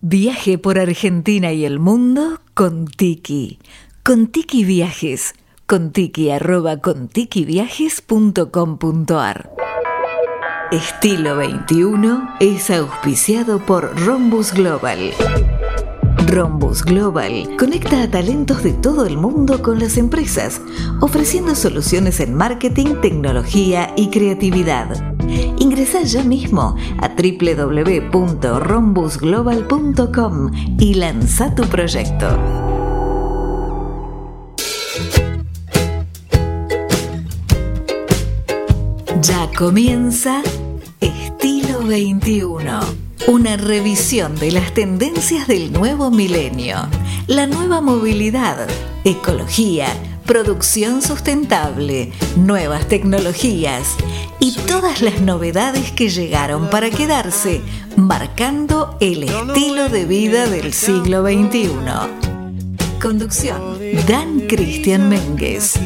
Viaje por Argentina y el mundo con Tiki. Con Tiki Viajes. Con tiki@contikiviajes.com.ar. Estilo 21 es auspiciado por Rhombus Global. Rhombus Global conecta a talentos de todo el mundo con las empresas, ofreciendo soluciones en marketing, tecnología y creatividad. Ingresá ya mismo a www.rhombusglobal.com y lanza tu proyecto. Ya comienza Estilo 21. Una revisión de las tendencias del nuevo milenio, la nueva movilidad, ecología, producción sustentable, nuevas tecnologías y todas las novedades que llegaron para quedarse, marcando el estilo de vida del siglo XXI. Conducción: Dan Cristian Méndez.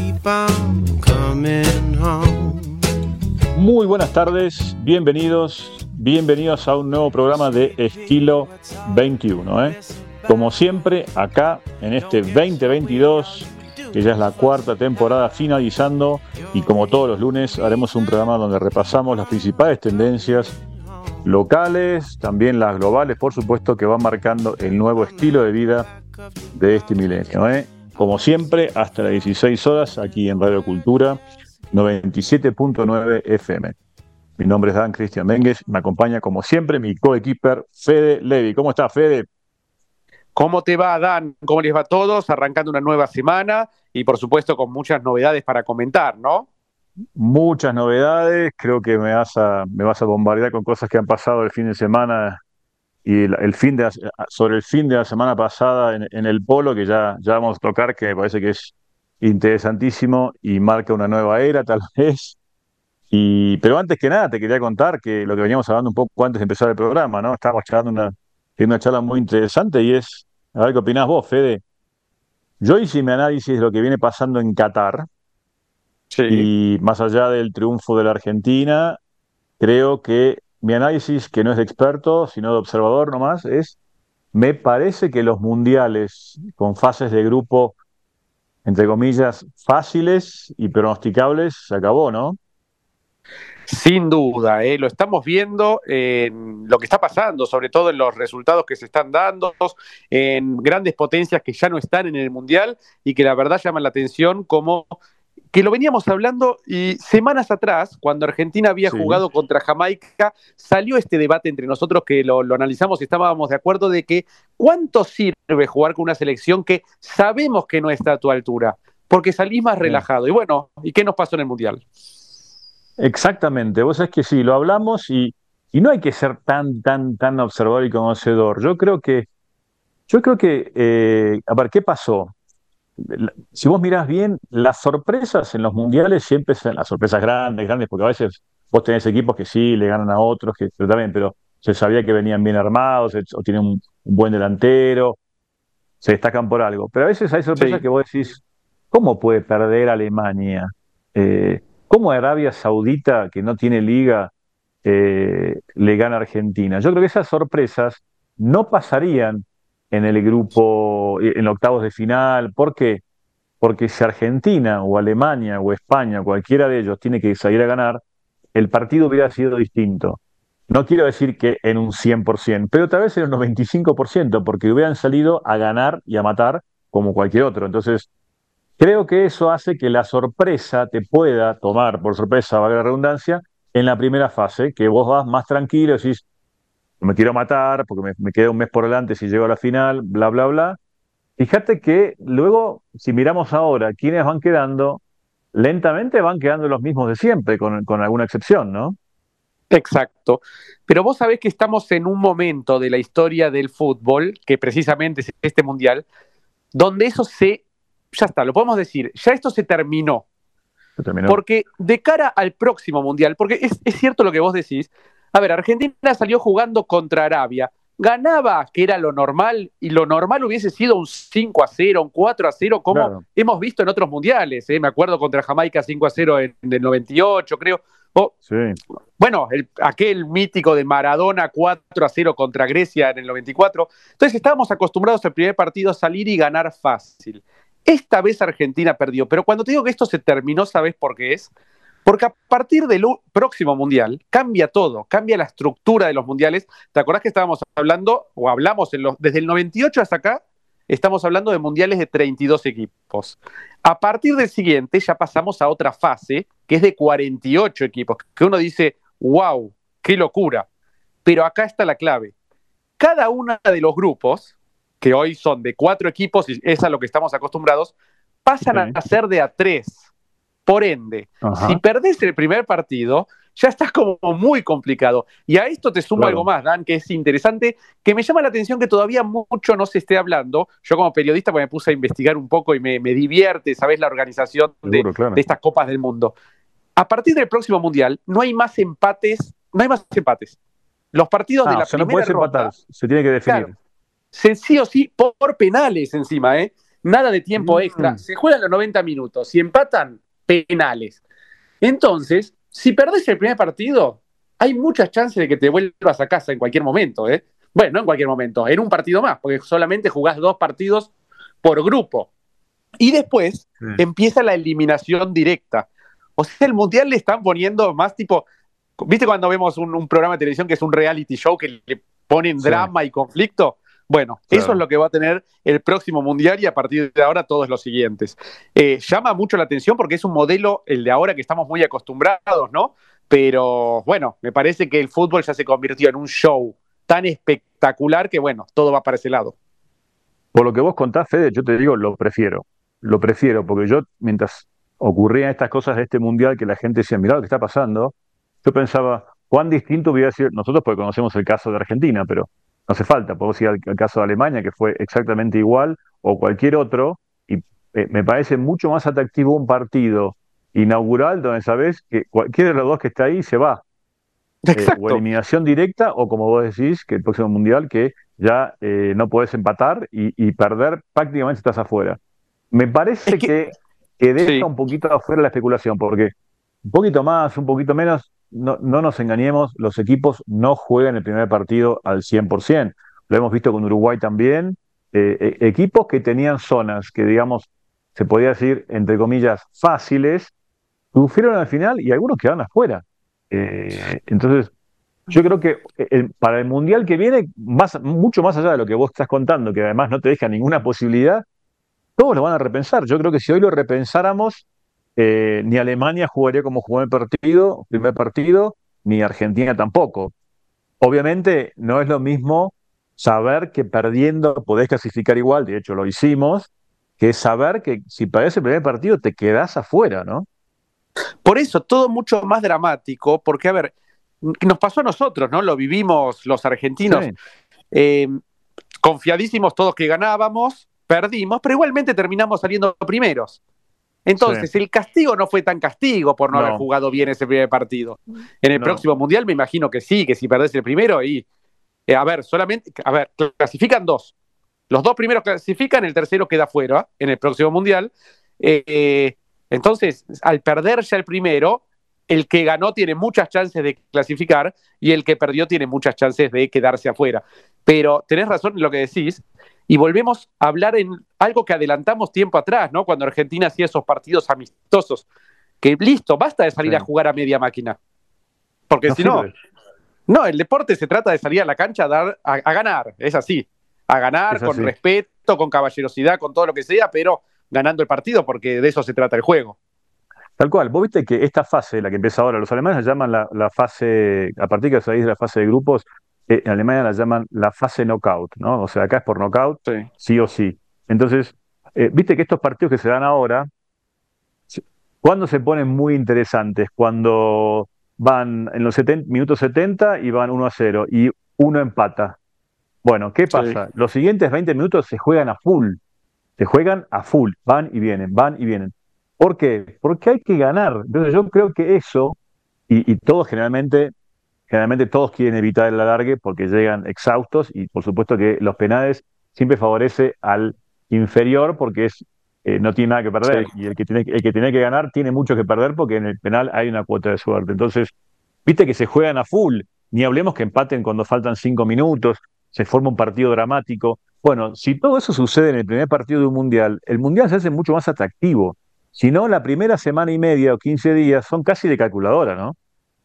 Muy buenas tardes, bienvenidos a un nuevo programa de Estilo 21. Como siempre, acá en este 2022, que ya es la cuarta temporada finalizando, y como todos los lunes haremos un programa donde repasamos las principales tendencias locales, también las globales, por supuesto, que van marcando el nuevo estilo de vida de este milenio. Como siempre, hasta las 16 horas, aquí en Radio Cultura 97.9 FM. Mi nombre es Dan Cristian Méndez, me acompaña como siempre mi coequiper Fede Levi. ¿Cómo estás, Fede? ¿Cómo te va, Dan? ¿Cómo les va a todos? Arrancando una nueva semana y por supuesto con muchas novedades para comentar, ¿no? Muchas novedades, creo que me vas a bombardear con cosas que han pasado el fin de semana y sobre el fin de la semana pasada en el polo, que ya vamos a tocar, que me parece que es interesantísimo y marca una nueva era, tal vez. Pero antes que nada, te quería contar que lo que veníamos hablando un poco antes de empezar el programa, ¿no? Estábamos charlando una charla muy interesante y es, a ver qué opinás vos, Fede. Yo hice mi análisis de lo que viene pasando en Qatar Sí. y más allá del triunfo de la Argentina, creo que mi análisis, que no es de experto, sino de observador nomás, me parece que los mundiales con fases de grupo, entre comillas, fáciles y pronosticables, se acabó, ¿no? Sin duda, lo estamos viendo en lo que está pasando, sobre todo en los resultados que se están dando, en grandes potencias que ya no están en el Mundial y que la verdad llaman la atención, como que lo veníamos hablando y semanas atrás, cuando Argentina había jugado contra Jamaica, salió este debate entre nosotros que lo analizamos y estábamos de acuerdo de que ¿cuánto sirve jugar con una selección que sabemos que no está a tu altura? Porque salís más relajado. Y bueno, ¿y qué nos pasó en el Mundial? Exactamente, vos sabés que sí, lo hablamos y no hay que ser tan observador y conocedor. Yo creo que, a ver, ¿qué pasó? Si vos mirás bien, las sorpresas en los mundiales siempre son las sorpresas grandes, porque a veces vos tenés equipos que sí, le ganan a otros, pero también, pero se sabía que venían bien armados, o tienen un buen delantero, se destacan por algo. Pero a veces hay sorpresas que vos decís, ¿cómo puede perder Alemania? ¿Cómo Arabia Saudita, que no tiene liga, le gana a Argentina? Yo creo que esas sorpresas no pasarían en el grupo, en octavos de final. ¿Por qué? Porque si Argentina o Alemania o España, cualquiera de ellos, tiene que salir a ganar, el partido hubiera sido distinto. No quiero decir que en un 100%, pero tal vez en un 95%, porque hubieran salido a ganar y a matar como cualquier otro. Entonces, creo que eso hace que la sorpresa te pueda tomar por sorpresa, valga la redundancia, en la primera fase, que vos vas más tranquilo, decís, no me quiero matar porque me queda un mes por delante si llego a la final, bla, bla, bla. Fíjate que luego, si miramos ahora quiénes van quedando, lentamente van quedando los mismos de siempre, con alguna excepción, ¿no? Exacto. Pero vos sabés que estamos en un momento de la historia del fútbol, que precisamente es este Mundial, donde ya está, lo podemos decir, ya esto se terminó. Porque de cara al próximo Mundial, porque es cierto lo que vos decís, a ver, Argentina salió jugando contra Arabia, ganaba, que era lo normal, y lo normal hubiese sido un 5-0, un 4-0, como Claro. hemos visto en otros mundiales. Me acuerdo contra Jamaica 5-0 en el 98, creo. Sí. Bueno, aquel mítico de Maradona 4-0 contra Grecia en el 94. Entonces estábamos acostumbrados al primer partido a salir y ganar fácil. Esta vez Argentina perdió, pero cuando te digo que esto se terminó, ¿sabes por qué es? Porque a partir del próximo mundial cambia todo, cambia la estructura de los mundiales. ¿Te acordás que estábamos hablando, o hablamos desde el 98 hasta acá, estamos hablando de mundiales de 32 equipos? A partir del siguiente ya pasamos a otra fase, que es de 48 equipos, que uno dice, wow, qué locura. Pero acá está la clave. Cada uno de los grupos, que hoy son de 4 equipos, y es a lo que estamos acostumbrados, pasan a ser de a 3. Por ende, si perdés el primer partido, ya estás como muy complicado. Y a esto te sumo algo más, Dan, que es interesante, que me llama la atención que todavía mucho no se esté hablando. Yo como periodista pues, me puse a investigar un poco y me divierte, ¿sabés? La organización de estas Copas del Mundo. A partir del próximo Mundial, no hay más empates. Los partidos de la primera no puedes empatar, se tiene que definir. Claro, sí o sí, por penales encima, ¿eh? Nada de tiempo extra. Se juegan los 90 minutos. Si empatan, penales. Entonces, si perdés el primer partido, hay muchas chances de que te vuelvas a casa en cualquier momento, ¿eh? Bueno, no en cualquier momento, en un partido más, porque solamente jugás 2 partidos por grupo. Y después empieza la eliminación directa. O sea, el Mundial le están poniendo más tipo... ¿Viste cuando vemos un programa de televisión que es un reality show que le ponen drama y conflicto? Bueno, eso es lo que va a tener el próximo Mundial y a partir de ahora todos los siguientes. Llama mucho la atención porque es un modelo, el de ahora, que estamos muy acostumbrados, ¿no? Pero bueno, me parece que el fútbol ya se convirtió en un show tan espectacular que bueno, todo va para ese lado. Por lo que vos contás, Fede, yo te digo, lo prefiero, porque yo, mientras ocurrían estas cosas de este Mundial, que la gente decía, mirá lo que está pasando, yo pensaba, cuán distinto hubiera sido, nosotros porque conocemos el caso de Argentina, pero no hace falta, podemos ir al caso de Alemania, que fue exactamente igual, o cualquier otro, y me parece mucho más atractivo un partido inaugural donde sabés que cualquiera de los dos que está ahí se va. O eliminación directa, o como vos decís, que el próximo Mundial, que ya no podés empatar y perder, prácticamente estás afuera. Me parece que deja un poquito afuera la especulación, porque un poquito más, un poquito menos, no nos engañemos, los equipos no juegan el primer partido al 100%. Lo hemos visto con Uruguay también. Equipos que tenían zonas que, digamos, se podía decir, entre comillas, fáciles, sufrieron al final y algunos quedaron afuera. Entonces, yo creo que para el Mundial que viene, mucho más allá de lo que vos estás contando, que además no te deja ninguna posibilidad, todos lo van a repensar. Yo creo que si hoy lo repensáramos, ni Alemania jugaría como jugó el primer partido, ni Argentina tampoco. Obviamente no es lo mismo saber que perdiendo podés clasificar igual, de hecho lo hicimos, que saber que si perdés el primer partido te quedás afuera, ¿no? Por eso, todo mucho más dramático, porque, a ver, nos pasó a nosotros, ¿no? Lo vivimos los argentinos, confiadísimos todos que ganábamos, perdimos, pero igualmente terminamos saliendo primeros. Entonces, el castigo no fue tan castigo por no haber jugado bien ese primer partido. En el próximo Mundial me imagino que sí, que si perdés el primero clasifican 2. Los 2 primeros clasifican, el tercero queda fuera en el próximo Mundial. Entonces, al perder ya el primero, el que ganó tiene muchas chances de clasificar y el que perdió tiene muchas chances de quedarse afuera. Pero tenés razón en lo que decís, y volvemos a hablar en algo que adelantamos tiempo atrás, ¿no? Cuando Argentina hacía esos partidos amistosos, que listo, basta de salir a jugar a media máquina. Porque si no, el deporte se trata de salir a la cancha a ganar, es así. A ganar con respeto, con caballerosidad, con todo lo que sea, pero ganando el partido, porque de eso se trata el juego. Tal cual. Vos viste que esta fase, la que empieza ahora, los alemanes la llaman la fase, a partir que salís de la fase de grupos, en Alemania la llaman la fase knockout, ¿no? O sea, acá es por knockout, sí o sí. Entonces, viste que estos partidos que se dan ahora, ¿cuándo se ponen muy interesantes? Cuando van en los minutos 70 y van 1-0 y uno empata. Bueno, ¿qué pasa? Los siguientes 20 minutos se juegan a full. Van y vienen, van y vienen. ¿Por qué? Porque hay que ganar. Entonces yo creo que eso, y todos generalmente generalmente todos quieren evitar el alargue porque llegan exhaustos y por supuesto que los penales siempre favorece al inferior porque no tiene nada que perder Sí. y el que tiene que ganar tiene mucho que perder porque en el penal hay una cuota de suerte. Entonces, viste que se juegan a full, ni hablemos que empaten cuando faltan 5 minutos, se forma un partido dramático. Bueno, si todo eso sucede en el primer partido de un mundial, el mundial se hace mucho más atractivo. Si no, la primera semana y media o 15 días son casi de calculadora, ¿no?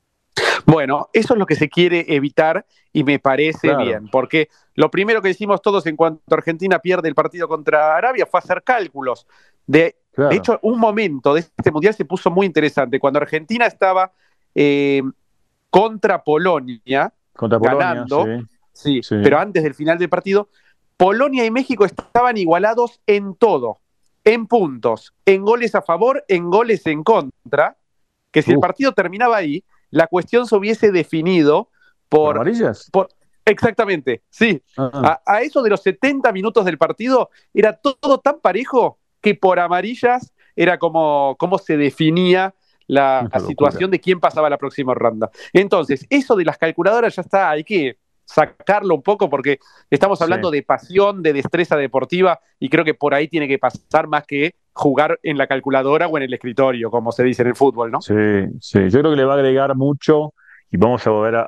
Bueno, eso es lo que se quiere evitar y me parece Claro, bien, porque lo primero que hicimos todos en cuanto Argentina pierde el partido contra Arabia fue hacer cálculos. De claro. hecho, un momento de este mundial se puso muy interesante. Cuando Argentina estaba eh, contra Polonia, Contra Polonia, sí, ganando, sí, sí. pero antes del final del partido, Polonia y México estaban igualados en todo, en puntos, en goles a favor, en goles en contra, que si el Uf, partido terminaba ahí, la cuestión se hubiese definido ¿por por, amarillas? por exactamente, sí. Ah, A eso de los 70 minutos del partido era todo tan parejo que por amarillas era como se definía la una locura. situación de quién pasaba a la próxima ronda. Entonces, eso de las calculadoras ya está, hay que sacarlo un poco porque estamos Sí, hablando de pasión, de destreza deportiva y creo que por ahí tiene que pasar más que jugar en la calculadora o en el escritorio, como se dice en el fútbol, ¿no? sí, sí. Yo creo que le va a agregar mucho y vamos a volver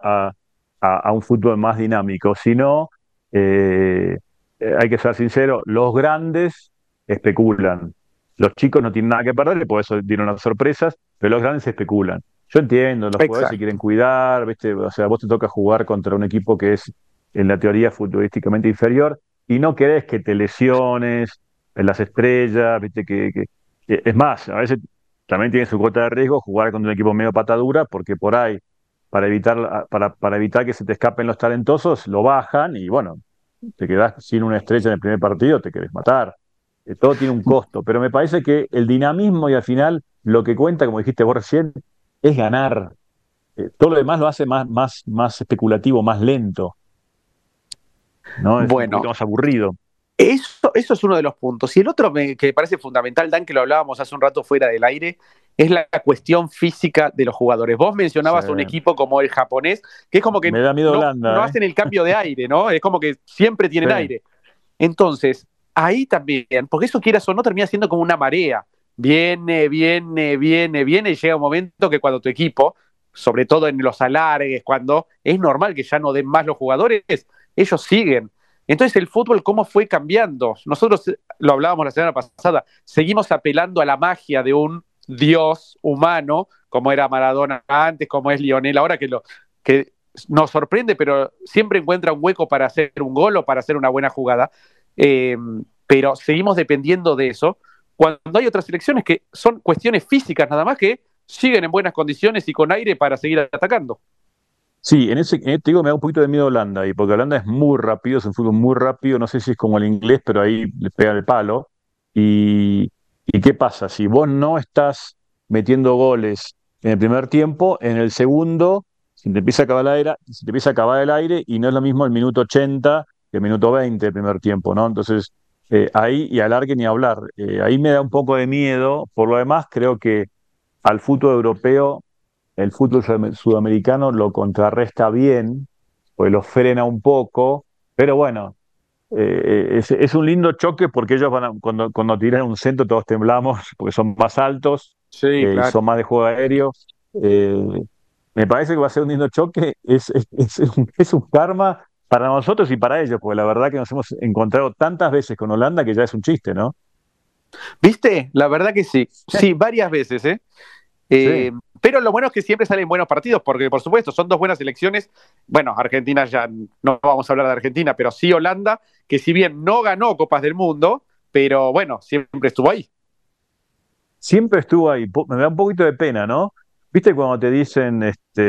a un fútbol más dinámico. Si no, eh, hay que ser sincero, los grandes especulan. Los chicos no tienen nada que perder, por eso dieron las sorpresas, pero los grandes especulan. Yo entiendo, los jugadores se Exacto. quieren cuidar, ¿viste? O sea, vos te toca jugar contra un equipo que es, en la teoría, futbolísticamente inferior, y no querés que te lesiones en las estrellas, ¿viste? Es más, a veces también tiene su cuota de riesgo jugar contra un equipo medio patadura, porque por ahí, para evitar que se te escapen los talentosos, lo bajan y bueno, te quedás sin una estrella en el primer partido, te querés matar. Todo tiene un costo, pero me parece que el dinamismo y al final lo que cuenta, como dijiste vos recién, es ganar. Todo lo demás lo hace más especulativo, más lento, ¿no? Es un Bueno, poquito más aburrido. eso es uno de los puntos. Y el otro que me parece fundamental, Dan, que lo hablábamos hace un rato fuera del aire, es la cuestión física de los jugadores. Vos Sí. mencionabas un equipo como el japonés, que es como que Me da miedo no Holanda, ¿eh? hacen el cambio de aire, ¿no? Es como que siempre Sí, tienen aire. Entonces, ahí también, porque eso quieras o no, termina siendo como una marea. Viene, y llega un momento que cuando tu equipo, sobre todo en los alargues, cuando es normal que ya no den más los jugadores, ellos siguen. Entonces el fútbol, ¿cómo fue cambiando? Nosotros lo hablábamos la semana pasada, seguimos apelando a la magia de un dios humano, como era Maradona antes, como es Lionel ahora, que nos sorprende, pero siempre encuentra un hueco para hacer un gol o para hacer una buena jugada. Eh, pero seguimos dependiendo de eso, cuando hay otras selecciones que son cuestiones físicas nada más que siguen en buenas condiciones y con aire para seguir atacando. sí, te digo, me da un poquito de miedo Holanda, y porque Holanda es muy rápido, es un fútbol muy rápido, no sé si es como el inglés, pero ahí le pega el palo. ¿Y qué pasa? Si vos no estás metiendo goles en el primer tiempo, en el segundo, se te empieza a acabar el aire y no es lo mismo el minuto 80 que el minuto 20 del primer tiempo, ¿no? Entonces, ahí y alargue ni hablar. Ahí me da un poco de miedo. Por lo demás, creo que al fútbol europeo el fútbol sudamericano lo contrarresta bien, pues lo frena un poco, pero bueno, es un lindo choque porque ellos cuando tiran un centro todos temblamos porque son más altos Sí, y claro. son más de juego aéreo. Eh, Me parece que va a ser un lindo choque, es un karma para nosotros y para ellos, porque la verdad que nos hemos encontrado tantas veces con Holanda que ya es un chiste, ¿no? ¿Viste? La verdad que sí. Sí, varias veces, ¿eh? Sí. Pero lo bueno es que siempre salen buenos partidos, porque por supuesto son dos buenas elecciones. Bueno, Argentina ya no vamos a hablar de Argentina, pero sí Holanda, que si bien no ganó Copas del Mundo, pero bueno, siempre estuvo ahí. Siempre estuvo ahí. Me da un poquito de pena, ¿no? ¿Viste cuando te dicen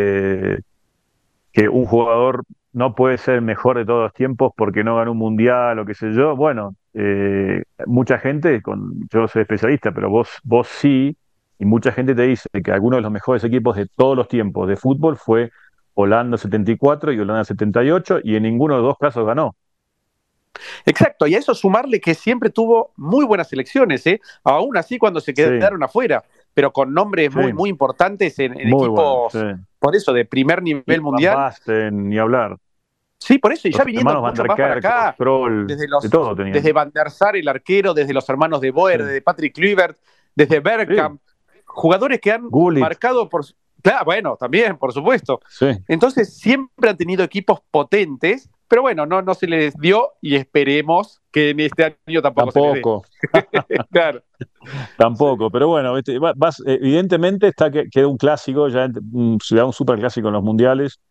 que un jugador no puede ser el mejor de todos los tiempos porque no ganó un mundial o qué sé yo? Bueno, mucha gente, yo no soy especialista, pero vos sí, y mucha gente te dice que alguno de los mejores equipos de todos los tiempos de fútbol fue Holanda 74 y Holanda 78, y en ninguno de los dos casos ganó. Exacto, y a eso sumarle que siempre tuvo muy buenas elecciones, ¿eh? Aún así cuando se Sí, quedaron afuera. pero con nombres muy, Sí, muy importantes en muy bueno, equipos, sí. por eso, de primer Y nivel Van mundial. Basten, ni hablar. Sí, por eso, y ya Los viniendo hermanos Van mucho der más para Kerk, los acá, Kroll, de todo desde tenían. Van der Sar, el arquero, desde los hermanos de Sí, Boer, desde Patrick Kluivert, desde sí. Bergkamp, jugadores que han Gullit, marcado por... Claro, bueno, también, por supuesto. sí. Entonces, siempre han tenido equipos potentes, pero bueno, no se les dio y esperemos que en este año tampoco se les dé. Tampoco. Claro. Sí. Tampoco, pero bueno, ¿viste? Evidentemente queda un clásico, será un super clásico en los mundiales.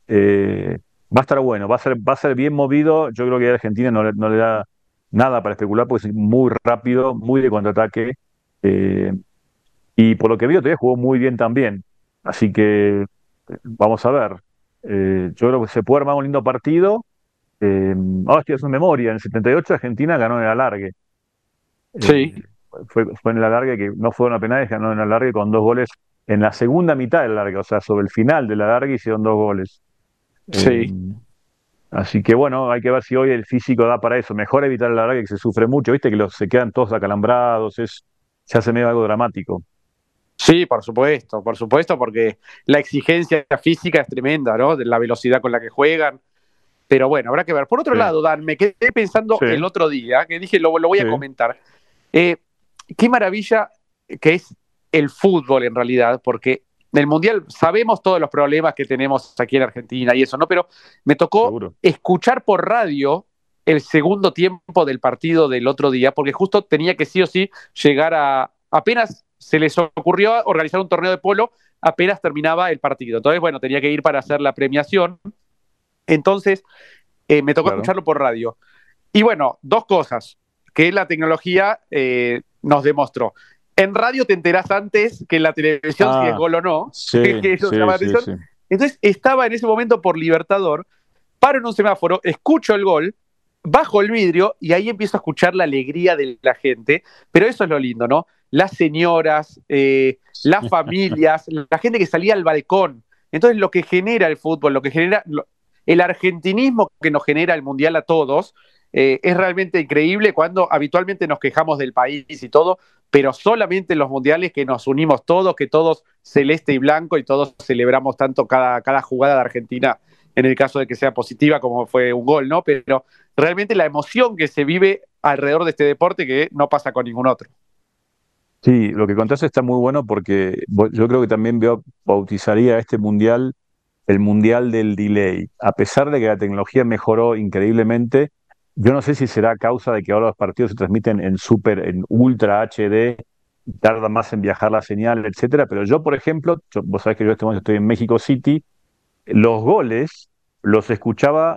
Va a estar bueno, va a ser bien movido. Yo creo que a Argentina no le da nada para especular porque es muy rápido, muy de contraataque. eh, y por lo que veo, todavía jugó muy bien también. Así que vamos a ver. Yo creo que se puede armar un lindo partido. Ahora estoy haciendo memoria. En el 78 Argentina ganó en el alargue. Sí, Eh, fue en el alargue que no fueron a penales, ganó en el alargue con 2 goles en la segunda mitad del alargue, o sea, sobre el final del alargue hicieron 2 goles. Eh, sí. Así que bueno, hay que ver si hoy el físico da para eso. Mejor evitar el alargue que se sufre mucho, viste que se quedan todos acalambrados, se hace medio algo dramático. Sí, por supuesto, porque la exigencia física es tremenda, ¿no? De la velocidad con la que juegan. Pero bueno, habrá que ver. Por otro Sí, lado, Dan, me quedé pensando sí, el otro día, que dije, lo voy sí, a comentar. Eh, Qué maravilla que es el fútbol en realidad, porque en el Mundial sabemos todos los problemas que tenemos aquí en Argentina y eso, ¿no? Pero me tocó seguro. escuchar por radio el segundo tiempo del partido del otro día, porque justo tenía que sí o sí llegar apenas se les ocurrió organizar un torneo de polo, apenas terminaba el partido. Entonces, bueno, tenía que ir para hacer la premiación. Entonces, me tocó Claro. escucharlo por radio. Y bueno, dos cosas que la tecnología nos demostró. En radio te enterás antes que en la televisión si es Ah, gol o no, sí, que eso llama sí, la sí, atención. sí. Entonces estaba en ese momento por Libertador, paro en un semáforo, escucho el gol, bajo el vidrio y ahí empiezo a escuchar la alegría de la gente. Pero eso es lo lindo, ¿no? Las señoras, las familias, la gente que salía al balcón. Entonces lo que genera el fútbol, lo que genera el argentinismo que nos genera el Mundial a todos, es realmente increíble cuando habitualmente nos quejamos del país y todo, pero solamente en los mundiales que nos unimos todos, que todos celeste y blanco y todos celebramos tanto cada jugada de Argentina, en el caso de que sea positiva como fue un gol, ¿no? Pero realmente la emoción que se vive alrededor de este deporte que no pasa con ningún otro. Sí, lo que contaste está muy bueno porque yo creo que también bautizaría este mundial el mundial del delay. A pesar de que la tecnología mejoró increíblemente, yo no sé si será a causa de que ahora los partidos se transmiten en ultra HD, tarda más en viajar la señal, etcétera. Pero yo, por ejemplo, vos sabés que yo en este momento estoy en México City, los goles los escuchaba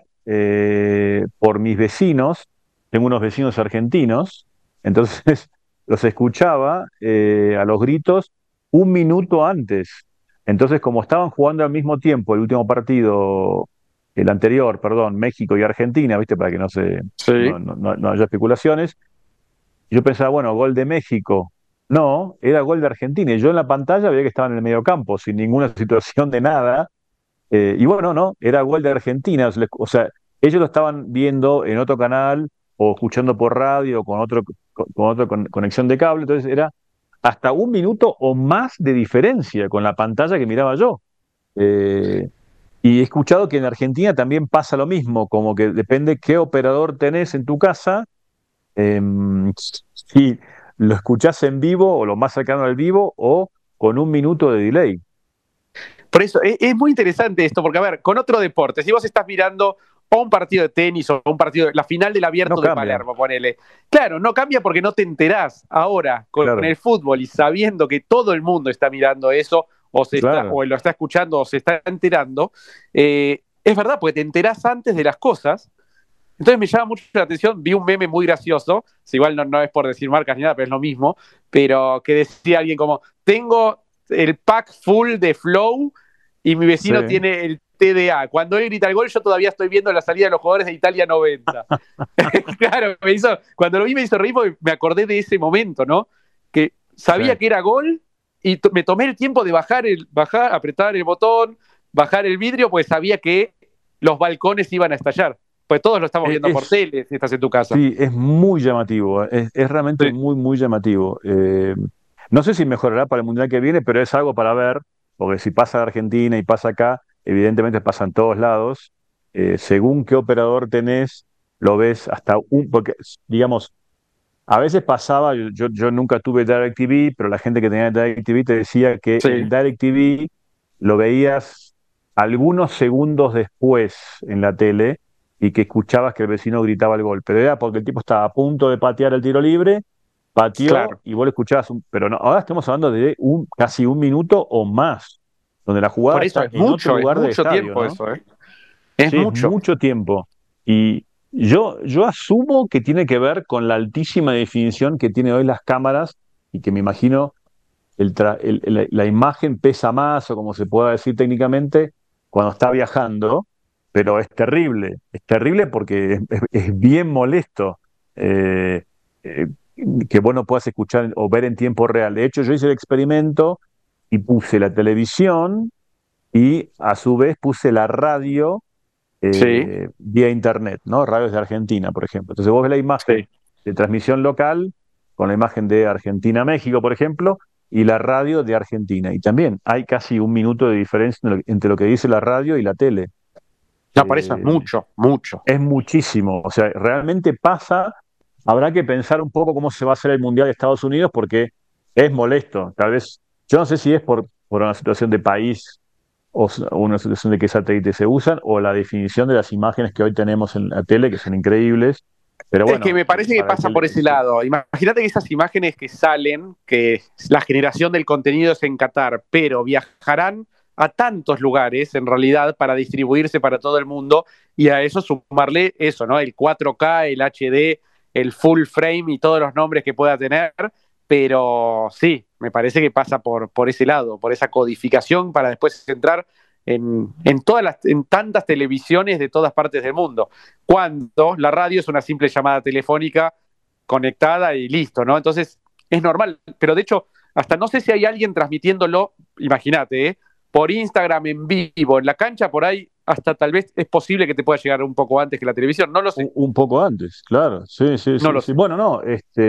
por mis vecinos, tengo unos vecinos argentinos, entonces los escuchaba a los gritos un minuto antes. Entonces, como estaban jugando al mismo tiempo el último partido, el anterior, perdón, México y Argentina, ¿viste? Para que Sí. no haya especulaciones, yo pensaba, bueno, gol de México. No, era gol de Argentina. Y yo en la pantalla veía que estaban en el medio campo, sin ninguna situación de nada. Y bueno, no, era gol de Argentina. O sea, ellos lo estaban viendo en otro canal o escuchando por radio o con otra conexión de cable. Entonces era hasta un minuto o más de diferencia con la pantalla que miraba yo. Eh, y he escuchado que en Argentina también pasa lo mismo, como que depende qué operador tenés en tu casa, eh, si lo escuchás en vivo o lo más cercano al vivo o con un minuto de delay. Por eso es muy interesante esto, porque a ver, con otro deporte, si vos estás mirando o un partido de tenis o un partido, la final del No Abierto de cambia, Palermo, ponele. Claro, no cambia porque no te enterás ahora con claro, el fútbol y sabiendo que todo el mundo está mirando eso claro. o lo está escuchando o se está enterando. Es verdad, porque te enterás antes de las cosas. Entonces me llama mucho la atención, vi un meme muy gracioso, si igual no es por decir marcas ni nada, pero es lo mismo, pero que decía alguien como, tengo el pack full de Flow y mi Sí. vecino tiene el TDA. Cuando él grita el gol, yo todavía estoy viendo la salida de los jugadores de Italia 90. Claro, cuando lo vi me hizo reír porque me acordé de ese momento, ¿no? Que sabía Sí. que era gol y me tomé el tiempo de bajar, apretar el botón, bajar el vidrio, pues sabía que los balcones iban a estallar. Pues todos lo estamos viendo por Es, tele si estás en tu casa. sí, es muy llamativo, es realmente Sí. muy, muy llamativo. No sé si mejorará para el Mundial que viene, pero es algo para ver, porque si pasa en Argentina y pasa acá, evidentemente pasa en todos lados. Según qué operador tenés, lo ves hasta porque, digamos, a veces pasaba, yo nunca tuve DirecTV, pero la gente que tenía DirecTV te decía que Sí, en DirecTV lo veías algunos segundos después en la tele y que escuchabas que el vecino gritaba el gol. Pero era porque el tipo estaba a punto de patear el tiro libre, pateó claro. y vos lo escuchabas. Pero no, ahora estamos hablando de casi un minuto o más, donde la jugada Por eso está en otro es lugar del mucho estadio, tiempo ¿no? eso, ¿eh? Es Sí, es mucho. mucho tiempo. Y yo asumo que tiene que ver con la altísima definición que tiene hoy las cámaras y que me imagino la imagen pesa más, o como se pueda decir técnicamente, cuando está viajando, pero es terrible porque es bien molesto eh, eh, que vos no puedas escuchar o ver en tiempo real. De hecho, yo hice el experimento y puse la televisión y a su vez puse la radio Sí, vía internet, ¿no? Radios de Argentina, por ejemplo. Entonces vos ves la imagen sí. de transmisión local con la imagen de Argentina-México, por ejemplo, y la radio de Argentina. Y también hay casi un minuto de diferencia entre lo que dice la radio y la tele. No, por eso es Eh, mucho, mucho. es muchísimo. O sea, realmente pasa. Habrá que pensar un poco cómo se va a hacer el Mundial de Estados Unidos porque es molesto. Tal vez, yo no sé si es por una situación de país o una situación de qué satélites se usan, o la definición de las imágenes que hoy tenemos en la tele, que son increíbles. Pero Es que bueno, me parece que para pasa por que... ese lado. Imagínate que esas imágenes que salen, que la generación del contenido es en Qatar, pero viajarán a tantos lugares en realidad para distribuirse para todo el mundo y a eso sumarle eso, ¿no? El 4K, el HD, el full frame y todos los nombres que pueda tener. Pero sí, me parece que pasa por ese lado, por esa codificación para después entrar en tantas televisiones de todas partes del mundo. Cuando la radio es una simple llamada telefónica conectada y listo, ¿no? Entonces es normal, pero de hecho, hasta no sé si hay alguien transmitiéndolo, imagínate, por Instagram en vivo, en la cancha, por ahí, hasta tal vez es posible que te pueda llegar un poco antes que la televisión, no lo sé, Un poco antes, claro. Sí, sí, no sí, lo sí. sé. Bueno, no,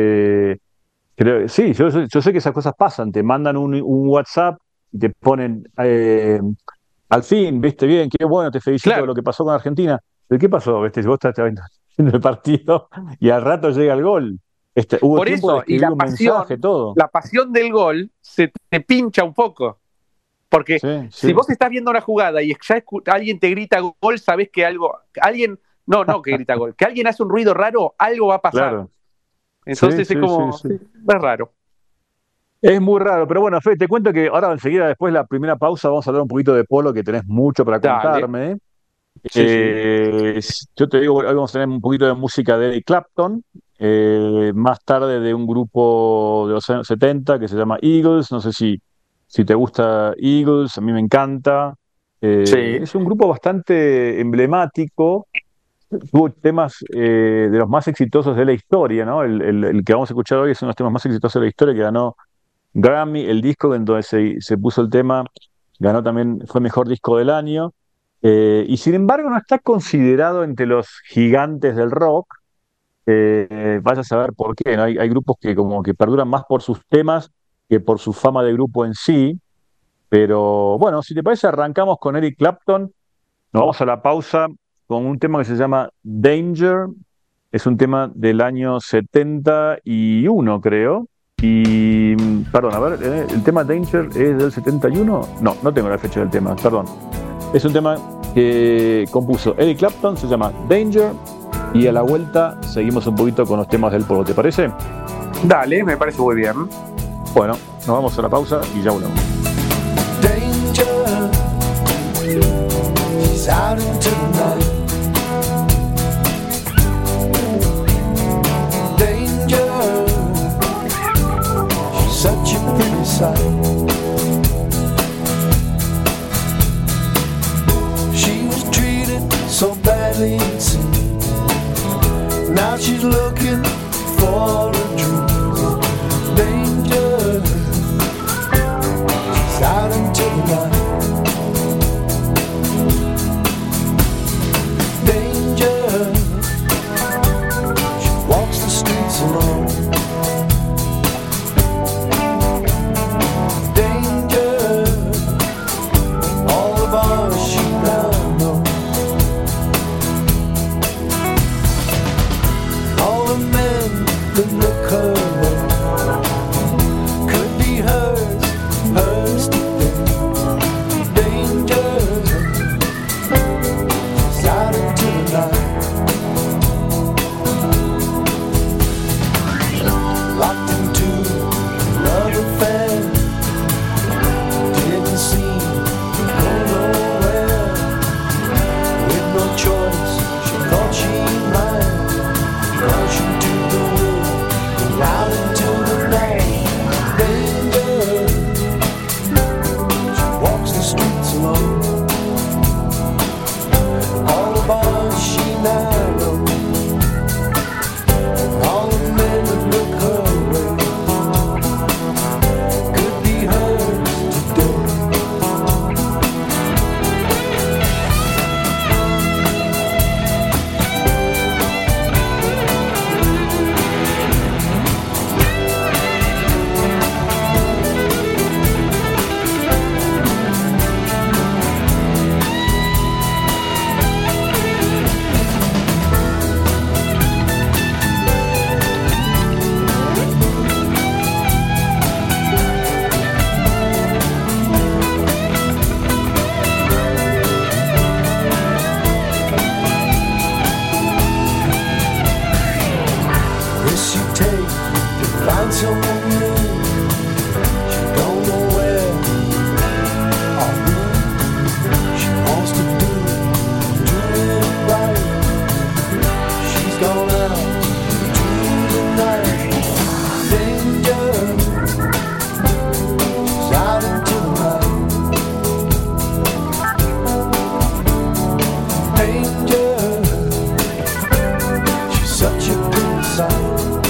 sí, yo sé que esas cosas pasan. Te mandan un WhatsApp y te ponen, al fin, viste bien, qué bueno, te felicito de Claro, lo que pasó con Argentina. ¿Pero qué pasó? ¿Viste? Si vos estás viendo el partido y al rato llega el gol. Hubo por tiempo de eso, y escribir un mensaje, todo. la pasión del gol se te pincha un poco. Porque Sí, si sí, vos estás viendo una jugada y ya alguien te grita gol, sabés que alguien, no que grita gol, que alguien hace un ruido raro, algo va a pasar. claro. Sí, Entonces es sí, sí, como, sí. sí, es raro. Es muy raro, pero bueno, Fede, te cuento que ahora enseguida, después de la primera pausa, vamos a hablar un poquito de polo, que tenés mucho para Dale, contarme. sí, sí. Yo te digo, hoy vamos a tener un poquito de música de Eric Clapton, más tarde de un grupo de los años 70 que se llama Eagles, no sé si te gusta Eagles, a mí me encanta. Sí, Es un grupo bastante emblemático, tuvo temas de los más exitosos de la historia, ¿no? El que vamos a escuchar hoy es uno de los temas más exitosos de la historia, que ganó Grammy, el disco en donde se puso el tema, ganó también, fue mejor disco del año, y sin embargo no está considerado entre los gigantes del rock. Vaya a saber por qué, ¿no? Hay grupos que como que perduran más por sus temas que por su fama de grupo en sí, pero bueno, si te parece arrancamos con Eric Clapton, nos vamos a la pausa con un tema que se llama Danger, es un tema del año 71, creo. Y, perdón, a ver, ¿el tema Danger es del 71? No, no tengo la fecha del tema, perdón. Es un tema que compuso Eric Clapton, se llama Danger, y a la vuelta seguimos un poquito con los temas del polo, ¿te parece? dale, me parece muy bien. Bueno, nos vamos a la pausa y ya volvemos. Danger, he's out into the night. Danger, she's such a pretty sight. She was treated so badly, it seemed. Now she's looking for a dream. Danger, she's out into the night. Danger, she walks the streets alone. to me. She don't know where or who she wants to do it right. She's gone out to the night. Danger, she's out into the night. Danger, she's such a pretty sight.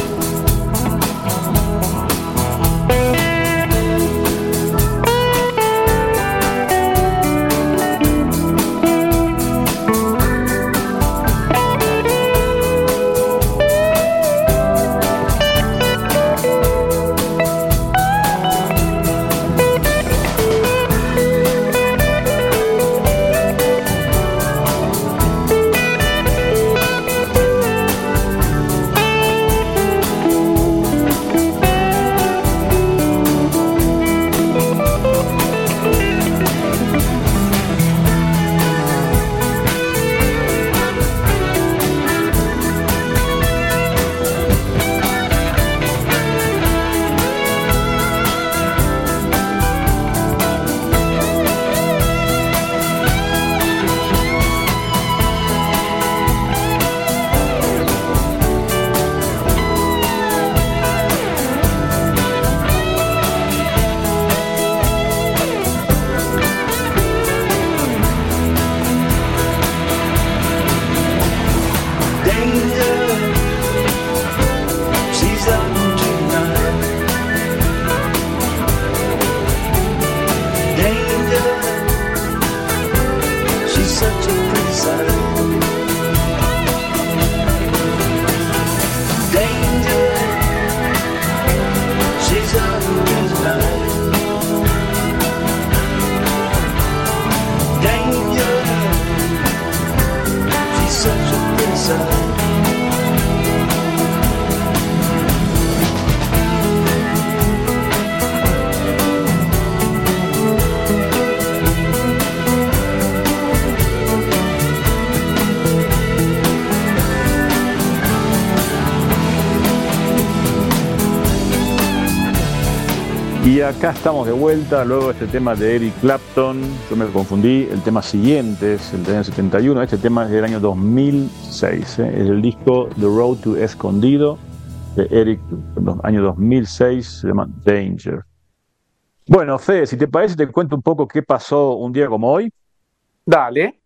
Y acá estamos de vuelta, luego de este tema de Eric Clapton. Yo me confundí, el tema siguiente es el del año 71, este tema es del año 2006, es el disco The Road to Escondido de Eric, año 2006, se llama Danger. Bueno, Fede, si te parece te cuento un poco qué pasó un día como hoy. Dale.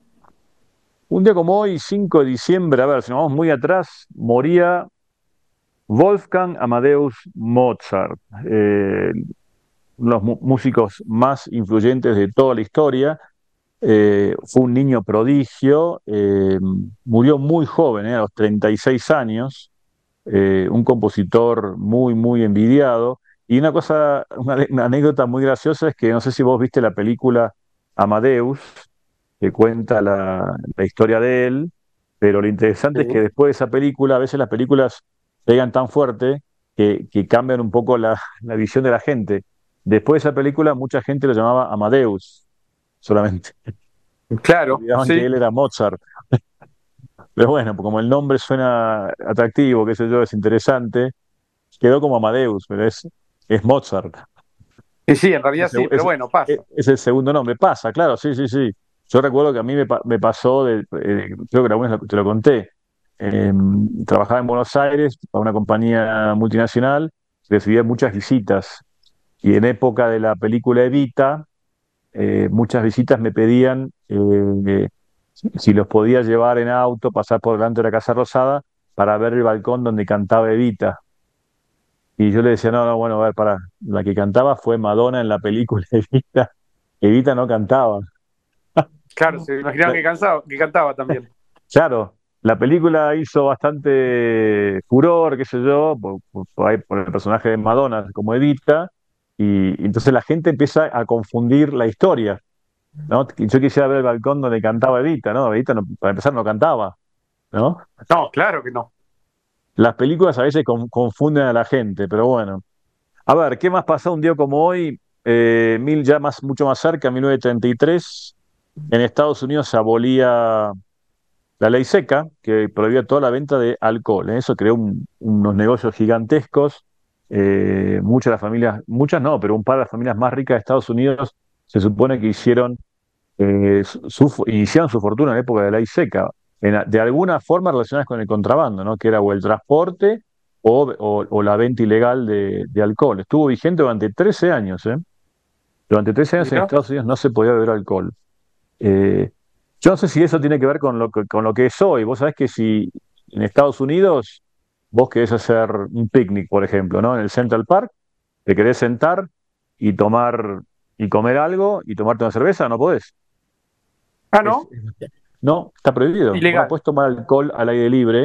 Un día como hoy, 5 de diciembre, a ver, si nos vamos muy atrás, moría Wolfgang Amadeus Mozart, uno de los músicos más influyentes de toda la historia. Fue un niño prodigio, murió muy joven, a los 36 años, un compositor muy, muy envidiado. Y una anécdota muy graciosa es que no sé si vos viste la película Amadeus, que cuenta la historia de él, pero lo interesante es que después de esa película, a veces las películas pegan tan fuerte que cambian un poco la visión de la gente. Después de esa película, mucha gente lo llamaba Amadeus solamente. Claro, Olvidaban sí. que él era Mozart. Pero bueno, como el nombre suena atractivo, qué sé yo, es interesante, quedó como Amadeus, pero es Mozart. Y sí, en realidad sí, pero bueno, pasa. Es el segundo nombre. Pasa, claro, sí, sí, sí. Yo recuerdo que a mí me pasó, creo que alguna vez te lo conté. Trabajaba en Buenos Aires para una compañía multinacional, recibía muchas visitas. Y en época de la película Evita, muchas visitas me pedían si los podía llevar en auto, pasar por delante de la Casa Rosada para ver el balcón donde cantaba Evita. Y yo le decía, no, no, bueno, a ver, para. La que cantaba fue Madonna en la película Evita. Evita no cantaba. Claro, se imaginaba que cantaba también. Claro, la película hizo bastante furor, qué sé yo, por el personaje de Madonna como Evita, y entonces la gente empieza a confundir la historia, ¿no? Yo quisiera ver el balcón donde cantaba Evita, ¿no? Evita, para empezar, no cantaba, ¿no? No, claro que no. Las películas a veces confunden a la gente, pero bueno. A ver, ¿qué más pasó un día como hoy? Mucho más cerca, 1933, en Estados Unidos se abolía la ley seca, que prohibía toda la venta de alcohol. Eso creó unos negocios gigantescos Muchas de las familias, muchas no, pero un par de las familias más ricas de Estados Unidos se supone que iniciaron su fortuna en la época de la ley seca, de alguna forma relacionadas con el contrabando, ¿no? Que era o el transporte o la venta ilegal de alcohol. Estuvo vigente durante 13 años, ¿eh? Durante 13 años en Mirá. Estados Unidos no se podía beber alcohol. Eh, yo no sé si eso tiene que ver con lo que es hoy. Vos sabés que si en Estados Unidos vos querés hacer un picnic, por ejemplo, ¿no? En el Central Park, te querés sentar y tomar y comer algo y tomarte una cerveza, no podés. Ah, Es- ¿no? no, está prohibido. Vos no Ilegal. podés tomar alcohol al aire libre.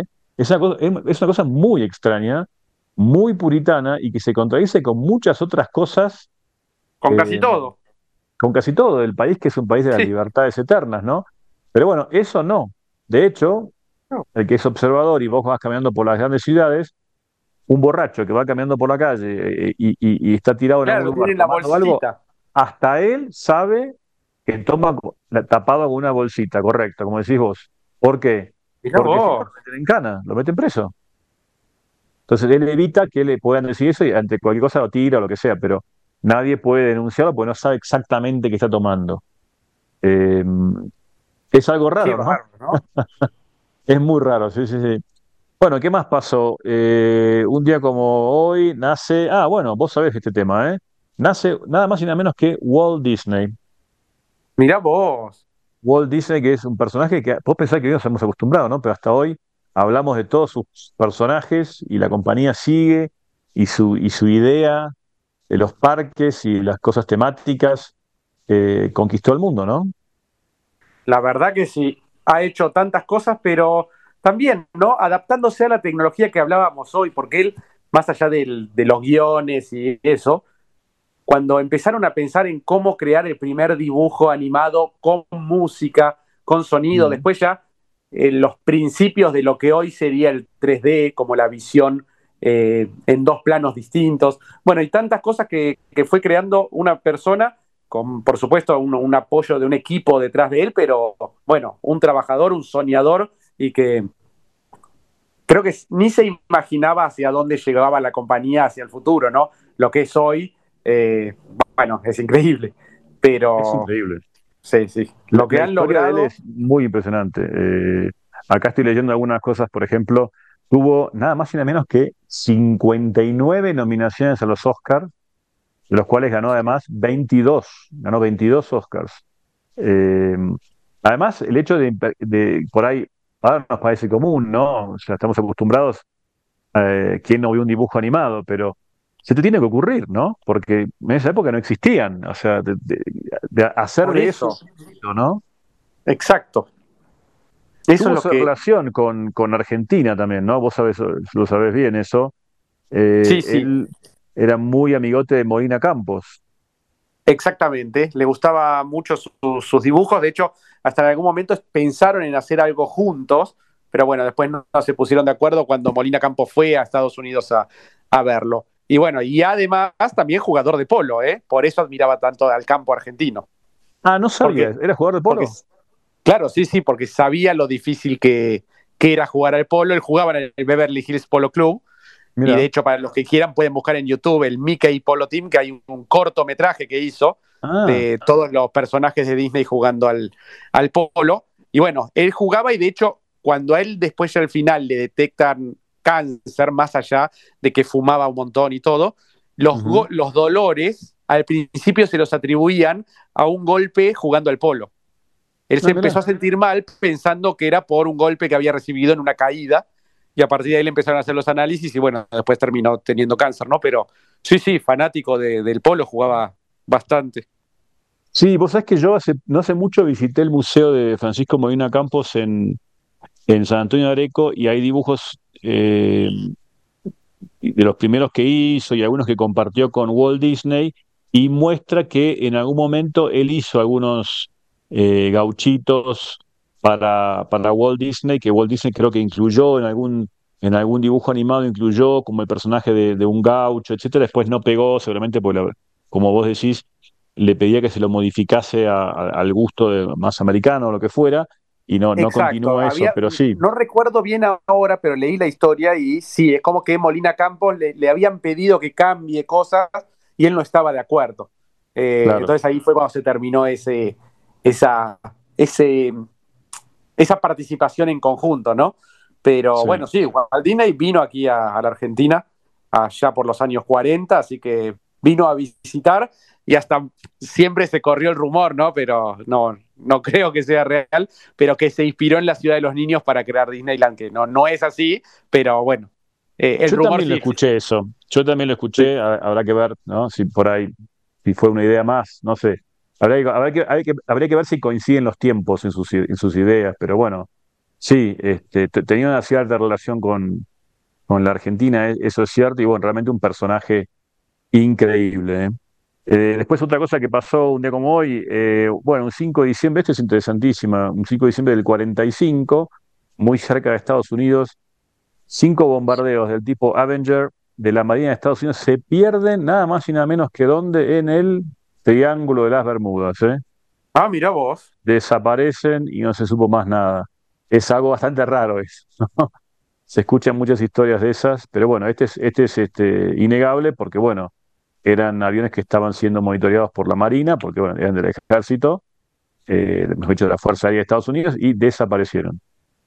Es una cosa muy extraña, muy puritana y que se contradice con muchas otras cosas, Con casi eh, todo. con casi todo el país, que es un país de las Sí. libertades eternas, ¿no? Pero bueno, eso no. De hecho, No. el que es observador y vos vas caminando por las grandes ciudades, un borracho que va caminando por la calle y está tirado en algún Claro, lugar tienen la tomando algo, bolsita. hasta él sabe que toma tapado con una bolsita, correcto, como decís vos. ¿Por qué? Mirá Porque si no vos. lo meten en cana, lo meten preso. Entonces él evita que le puedan decir eso y ante cualquier cosa lo tira o lo que sea, pero nadie puede denunciarlo porque no sabe exactamente qué está tomando. Eh, es algo Qué raro, ¿no? bárbaro, ¿no? Es muy raro, sí, sí, sí. Bueno, ¿qué más pasó? Un día como hoy nace, bueno, vos sabés este tema, ¿eh? Nace nada más y nada menos que Walt Disney. Mirá vos. Walt Disney, que es un personaje que vos pensás que nos hemos acostumbrado, ¿no? Pero hasta hoy hablamos de todos sus personajes y la compañía sigue y su idea de los parques y las cosas temáticas conquistó el mundo, ¿no? La verdad que sí, ha hecho tantas cosas, pero también, ¿no? Adaptándose a la tecnología que hablábamos hoy, porque él, más allá de los guiones y eso, cuando empezaron a pensar en cómo crear el primer dibujo animado con música, con sonido, Mm. después ya los principios de lo que hoy sería el 3D, como la visión en dos planos distintos, bueno, y tantas cosas que fue creando una persona con, por supuesto, un apoyo de un equipo detrás de él, pero bueno, un trabajador, un soñador y que creo que ni se imaginaba hacia dónde llegaba la compañía hacia el futuro, ¿no? Lo que es hoy, eh, bueno, es increíble, Es pero increíble. sí, sí, La, lo que la han historia de él logrado, es muy impresionante. Acá estoy leyendo algunas cosas, por ejemplo, tuvo nada más y nada menos que 59 nominaciones a los Oscars, de los cuales ganó además 22, ganó 22 Oscars. Eh, Además, el hecho por ahí, ahora nos parece común, ¿no? O sea, estamos acostumbrados, ¿quién no vio un dibujo animado? Pero se te tiene que ocurrir, ¿no? Porque en esa época no existían, o sea, de hacer por de eso eso, un éxito, ¿no? exacto, eso es Tuvo lo su que, relación con Argentina también, ¿no? Vos sabés, lo sabés bien eso. sí, sí, Él era muy amigote de Molina Campos. exactamente, le gustaba mucho sus dibujos, de hecho, hasta en algún momento pensaron en hacer algo juntos, pero bueno, después no se pusieron de acuerdo cuando Molina Campos fue a Estados Unidos a verlo. Y bueno, y además también jugador de polo, ¿eh? Por eso admiraba tanto al campo argentino. Ah, no sabía, Porque, ¿era jugador de porque polo? claro, sí, sí, porque sabía lo difícil que era jugar al polo. Él jugaba en el Beverly Hills Polo Club. Y de Mira. hecho, para los que quieran, pueden buscar en YouTube el Mickey Polo Team, que hay un cortometraje que hizo Ah, de todos los personajes de Disney jugando al polo. Y bueno, él jugaba y de hecho, cuando a él después ya al final le detectan cáncer, más allá de que fumaba un montón y todo, ujú. los dolores al principio se los atribuían a un golpe jugando al polo. Él se Ah, empezó mira. a sentir mal pensando que era por un golpe que había recibido en una caída y a partir de ahí le empezaron a hacer los análisis y bueno, después terminó teniendo cáncer, ¿no? Pero sí, sí, fanático del polo, jugaba bastante. Sí, vos sabés que yo no hace mucho visité el museo de Francisco Molina Campos en San Antonio de Areco y hay dibujos de los primeros que hizo y algunos que compartió con Walt Disney y muestra que en algún momento él hizo algunos gauchitos para Walt Disney, que Walt Disney creo que incluyó en algún dibujo animado, incluyó como el personaje de un gaucho, etcétera. Después no pegó, seguramente porque, como vos decís, le pedía que se lo modificase al gusto más americano o lo que fuera. y no Exacto, continúa eso, pero sí, no recuerdo bien ahora, pero leí la historia y sí, es como que Molina Campos le habían pedido que cambie cosas y él no estaba de acuerdo. claro, Entonces ahí fue cuando se terminó esa, ese, esa participación en conjunto, ¿no? Pero sí. bueno, sí, Walt Disney vino aquí a la Argentina allá por los años 40, así que vino a visitar y hasta siempre se corrió el rumor, ¿no? Pero no creo que sea real, pero que se inspiró en la ciudad de los niños para crear Disneyland, que no es así, pero bueno, el Yo rumor también lo sí escuché existe. eso, yo también lo Sí. escuché, habrá que ver, ¿no? Si por ahí, si fue una idea más, no sé. Habría que ver si coinciden los tiempos en sus ideas, pero bueno, sí, tenía una cierta relación con la Argentina, eso es cierto, y bueno, realmente un personaje increíble, ¿eh? Después otra cosa que pasó un día como hoy, bueno, un 5 de diciembre, esto es interesantísima, un 5 de diciembre del 45, muy cerca de Estados Unidos, 5 bombardeos del tipo Avenger de la Marina de Estados Unidos se pierden nada más y nada menos que donde en el Triángulo de las Bermudas, ¿eh? Ah, mira vos. Desaparecen y no se supo más nada. Es algo bastante raro eso, ¿no? Se escuchan muchas historias de esas, pero bueno, este es innegable porque, bueno, eran aviones que estaban siendo monitoreados por la Marina, porque, bueno, eran del ejército, mejor dicho, de la Fuerza Aérea de Estados Unidos, y desaparecieron.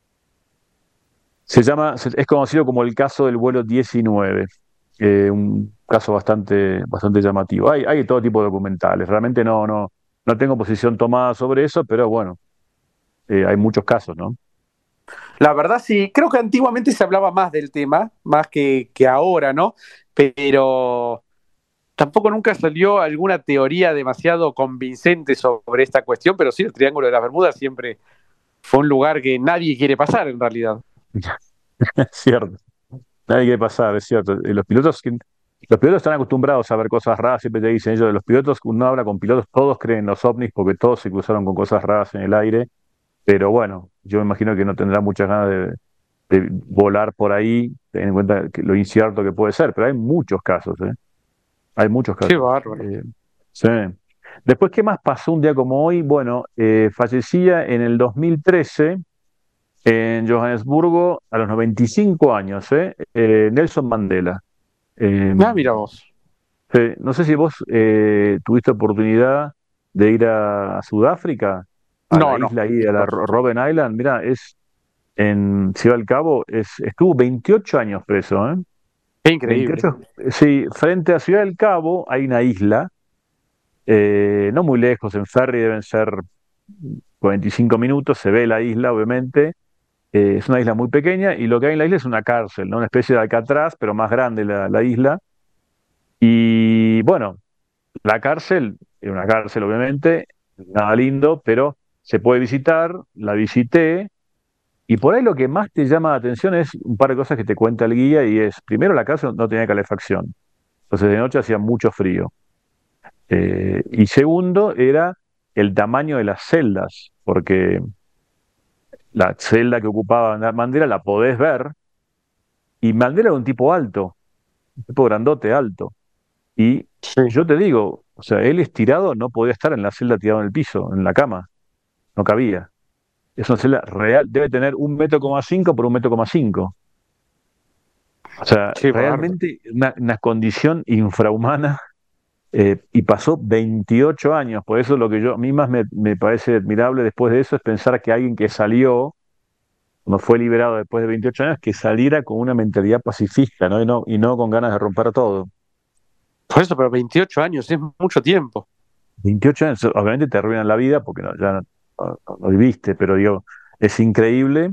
Es conocido como el caso del vuelo 19, un caso bastante llamativo. Hay todo tipo de documentales, realmente no tengo posición tomada sobre eso, pero bueno, hay muchos casos, ¿no? La verdad sí, creo que antiguamente se hablaba más del tema, más que ahora, ¿no? Pero tampoco nunca salió alguna teoría demasiado convincente sobre esta cuestión, pero sí, el Triángulo de las Bermudas siempre fue un lugar que nadie quiere pasar en realidad. Es cierto, nadie quiere pasar, es cierto. Los pilotos están acostumbrados a ver cosas raras, siempre te dicen ellos, los pilotos, uno habla con pilotos, todos creen en los ovnis porque todos se cruzaron con cosas raras en el aire, pero bueno, yo me imagino que no tendrán muchas ganas de volar por ahí, teniendo en cuenta lo incierto que puede ser, pero hay muchos casos, ¿eh? Hay muchos Qué casos. bárbaro. Sí. Después, ¿qué más pasó un día como hoy? Bueno, fallecía en el 2013 en Johannesburgo a los 95 años, Nelson Mandela. Eh, Ah, mira vos. sí, no sé si vos tuviste oportunidad de ir a Sudáfrica, a la No, no. isla ahí, a la Robben Island. Mira, es en Ciudad del Cabo, estuvo 28 años preso, ¿eh? Qué increíble. 28, sí, frente a Ciudad del Cabo hay una isla, no muy lejos, en ferry deben ser 45 minutos, se ve la isla, obviamente. Es una isla muy pequeña y lo que hay en la isla es una cárcel, ¿no? Una especie de Alcatraz, pero más grande la isla. Y bueno, la cárcel, es una cárcel obviamente, nada lindo, pero se puede visitar, la visité, y por ahí lo que más te llama la atención es un par de cosas que te cuenta el guía, y es, primero, la cárcel no tenía calefacción, entonces de noche hacía mucho frío. Y segundo, era el tamaño de las celdas, porque la celda que ocupaba Mandela la podés ver, y Mandela era un tipo alto, un tipo grandote, alto. Y Sí. yo te digo, o sea, él estirado no podía estar en la celda tirado en el piso, en la cama, no cabía. Es una celda real, debe tener 1,5 m por 1,5 m. O sea, Qué bárbaro. realmente una condición infrahumana, y pasó 28 años. Por eso lo que a mí más me parece admirable después de eso es pensar que alguien que salió, no fue liberado después de 28 años, que saliera con una mentalidad pacifista, ¿no? Y no con ganas de romper todo. Por eso, pero 28 años es mucho tiempo. 28 años, obviamente te arruinan la vida porque ya no viviste, pero digo, es increíble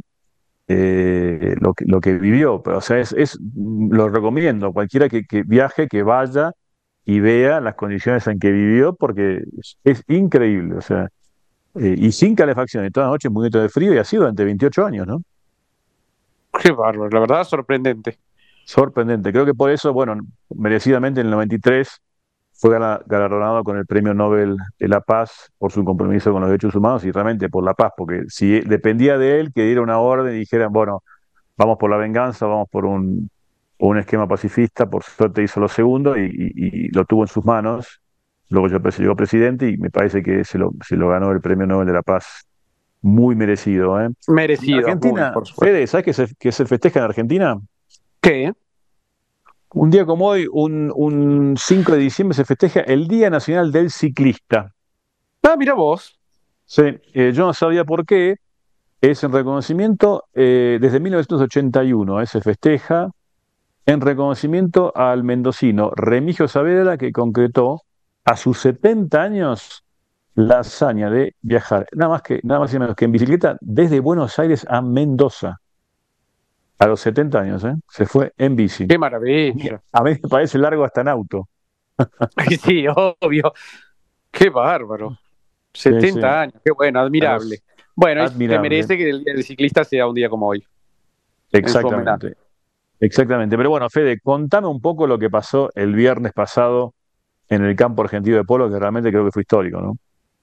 lo que vivió. Pero, o sea, lo recomiendo, cualquiera que viaje, que vaya y vea las condiciones en que vivió, porque es increíble, o sea, y sin calefacción, y todas las noches muy de frío, y así durante 28 años, ¿no? Qué bárbaro, la verdad sorprendente. Sorprendente. Creo que por eso, bueno, merecidamente en el 93 fue galardonado con el Premio Nobel de la Paz por su compromiso con los derechos humanos y realmente por la paz, porque si dependía de él que diera una orden y dijeran, bueno, vamos por la venganza, vamos por un esquema pacifista, por suerte hizo lo segundo y lo tuvo en sus manos. Luego llegó presidente y me parece que se lo ganó el Premio Nobel de la Paz muy merecido. En Merecido, Argentina, por supuesto. Fede, ¿sabes qué se festeja en Argentina? ¿Qué? Un día como hoy, un 5 de diciembre, se festeja el Día Nacional del Ciclista. Ah, mira vos. Sí, yo no sabía por qué. Es en reconocimiento, desde 1981, se festeja en reconocimiento al mendocino Remigio Saavedra, que concretó a sus 70 años la hazaña de viajar, nada más y menos que en bicicleta, desde Buenos Aires a Mendoza. A los 70 años, se fue en bici. Qué maravilla. A mí me parece largo hasta en auto. Sí, obvio. Qué bárbaro. Sí, sí, 70 años, qué bueno, admirable. Bueno, y se admirable. merece que el Día del Ciclista sea un día como hoy. En su homenaje. Exactamente. Exactamente. Pero bueno, Fede, contame un poco lo que pasó el viernes pasado en el campo argentino de polo, que realmente creo que fue histórico, ¿no?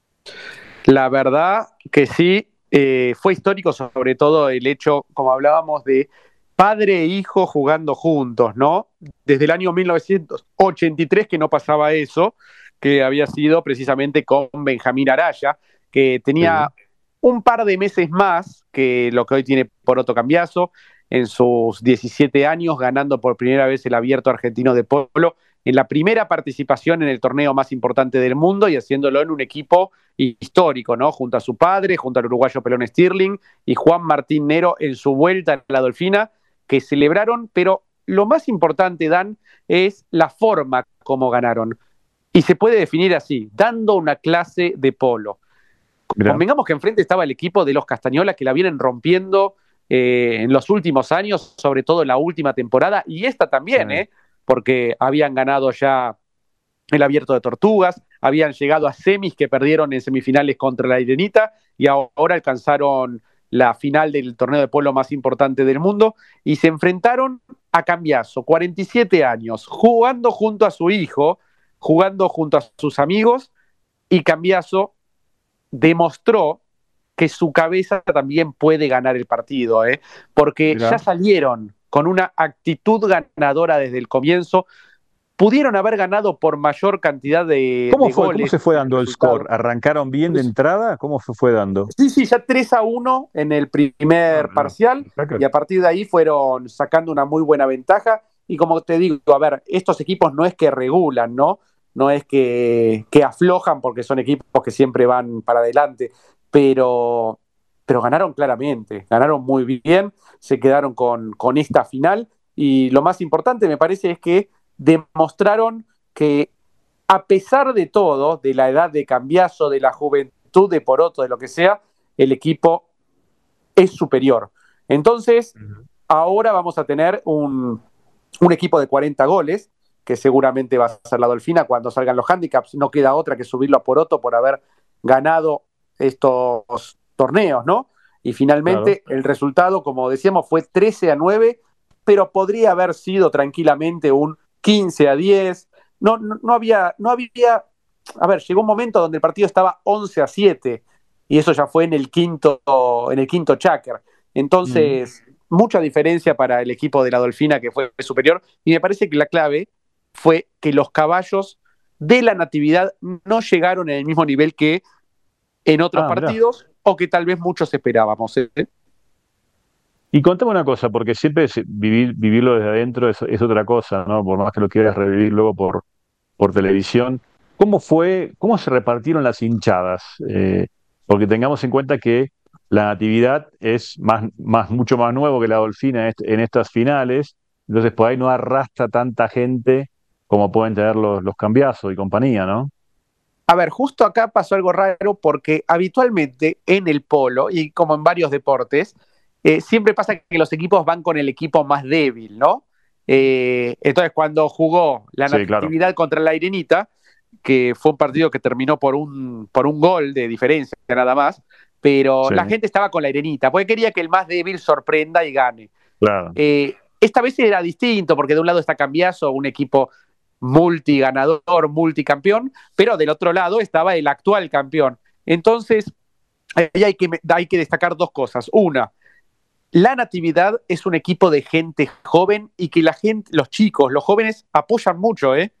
La verdad que sí, fue histórico, sobre todo el hecho, como hablábamos, de padre e hijo jugando juntos, ¿no? Desde el año 1983 que no pasaba eso, que había sido precisamente con Benjamín Araya, que tenía un par de meses más que lo que hoy tiene Poroto Cambiaso, en sus 17 años, ganando por primera vez el Abierto Argentino de Polo, en la primera participación en el torneo más importante del mundo y haciéndolo en un equipo histórico, ¿no? Junto a su padre, junto al uruguayo Pelón Stirling y Juan Martín Nero en su vuelta a la Dolfina, que celebraron, pero lo más importante, Dan, es la forma como ganaron. Y se puede definir así, dando una clase de polo. Mirá. Convengamos que enfrente estaba el equipo de los Castañola, que la vienen rompiendo en los últimos años, sobre todo en la última temporada, y esta también, porque habían ganado ya el Abierto de Tortugas, habían llegado a semis que perdieron en semifinales contra la Irenita y ahora alcanzaron la final del torneo de polo más importante del mundo y se enfrentaron a Cambiaso, 47 años, jugando junto a su hijo, jugando junto a sus amigos, y Cambiaso demostró que su cabeza también puede ganar el partido, porque ya salieron con una actitud ganadora desde el comienzo. Pudieron haber ganado por mayor cantidad de goles. ¿Cómo se fue dando el score? ¿Arrancaron bien de entrada? ¿Cómo se fue dando? Sí, ya 3-1 en el primer parcial, y a partir de ahí fueron sacando una muy buena ventaja. Y como te digo, a ver, estos equipos no es que regulan, ¿no? No es que aflojan, porque son equipos que siempre van para adelante, pero ganaron claramente, ganaron muy bien, se quedaron con esta final, y lo más importante me parece es que demostraron que a pesar de todo, de la edad de Cambiaso, de la juventud de Poroto, de lo que sea, el equipo es superior. Entonces, ahora vamos a tener un equipo de 40 goles, que seguramente va a ser la Dolfina cuando salgan los handicaps. No queda otra que subirlo a Poroto por haber ganado estos torneos, ¿no? Y finalmente el resultado, como decíamos, fue 13-9, pero podría haber sido tranquilamente un 15-10. No había, a ver, llegó un momento donde el partido estaba 11-7 y eso ya fue en el quinto cháquer. Entonces, mucha diferencia para el equipo de la Dolfina, que fue superior, y me parece que la clave fue que los caballos de la Natividad no llegaron en el mismo nivel que en otros partidos, o que tal vez muchos esperábamos. Y contame una cosa, porque siempre vivirlo desde adentro es otra cosa, ¿no? Por más que lo quieras revivir luego por televisión. ¿Cómo se repartieron las hinchadas? Porque tengamos en cuenta que la Natividad es mucho más nuevo que la Dolfina en estas finales, entonces por ahí no arrastra tanta gente como pueden tener los Cambiaso y compañía, ¿no? A ver, justo acá pasó algo raro, porque habitualmente en el polo, y como en varios deportes, siempre pasa que los equipos van con el equipo más débil, ¿no? Entonces, cuando jugó la Natividad contra la Irenita, que fue un partido que terminó por un gol de diferencia nada más, pero la gente estaba con la Irenita, porque quería que el más débil sorprenda y gane. Claro. Esta vez era distinto, porque de un lado está Cambiaso, un equipo multiganador, multicampeón, pero del otro lado estaba el actual campeón. Entonces, ahí hay que destacar dos cosas. Una, la Natividad es un equipo de gente joven y que los chicos, los jóvenes, apoyan mucho,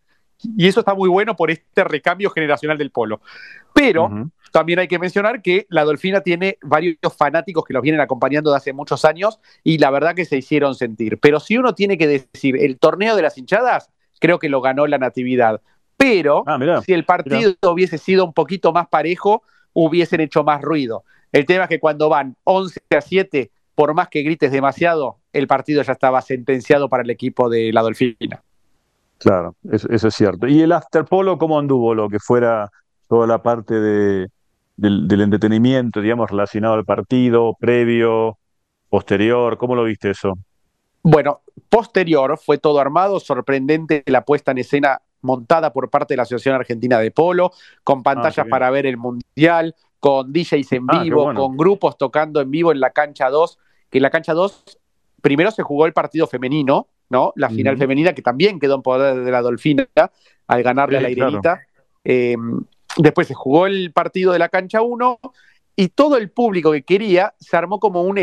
Y eso está muy bueno por este recambio generacional del polo. Pero también hay que mencionar que la Dolfina tiene varios fanáticos que los vienen acompañando de hace muchos años y la verdad que se hicieron sentir. Pero si uno tiene que decir el torneo de las hinchadas, creo que lo ganó la Natividad. Pero si el partido hubiese sido un poquito más parejo, hubiesen hecho más ruido. El tema es que cuando van 11-7, por más que grites demasiado, el partido ya estaba sentenciado para el equipo de la Dolfina. Claro, eso es cierto. ¿Y el afterpolo cómo anduvo? Lo que fuera toda la parte del entretenimiento, digamos, relacionado al partido, previo, posterior, ¿cómo lo viste eso? Bueno, posterior fue todo armado, sorprendente la puesta en escena montada por parte de la Asociación Argentina de Polo, con pantallas para ver el Mundial, con DJs en vivo, con grupos tocando en vivo en la cancha 2, que en la cancha 2 primero se jugó el partido femenino, ¿no? La final femenina, que también quedó en poder de la Dolfina al ganarle a la Irenita. Claro. Después se jugó el partido de la cancha 1 y todo el público que quería se armó como un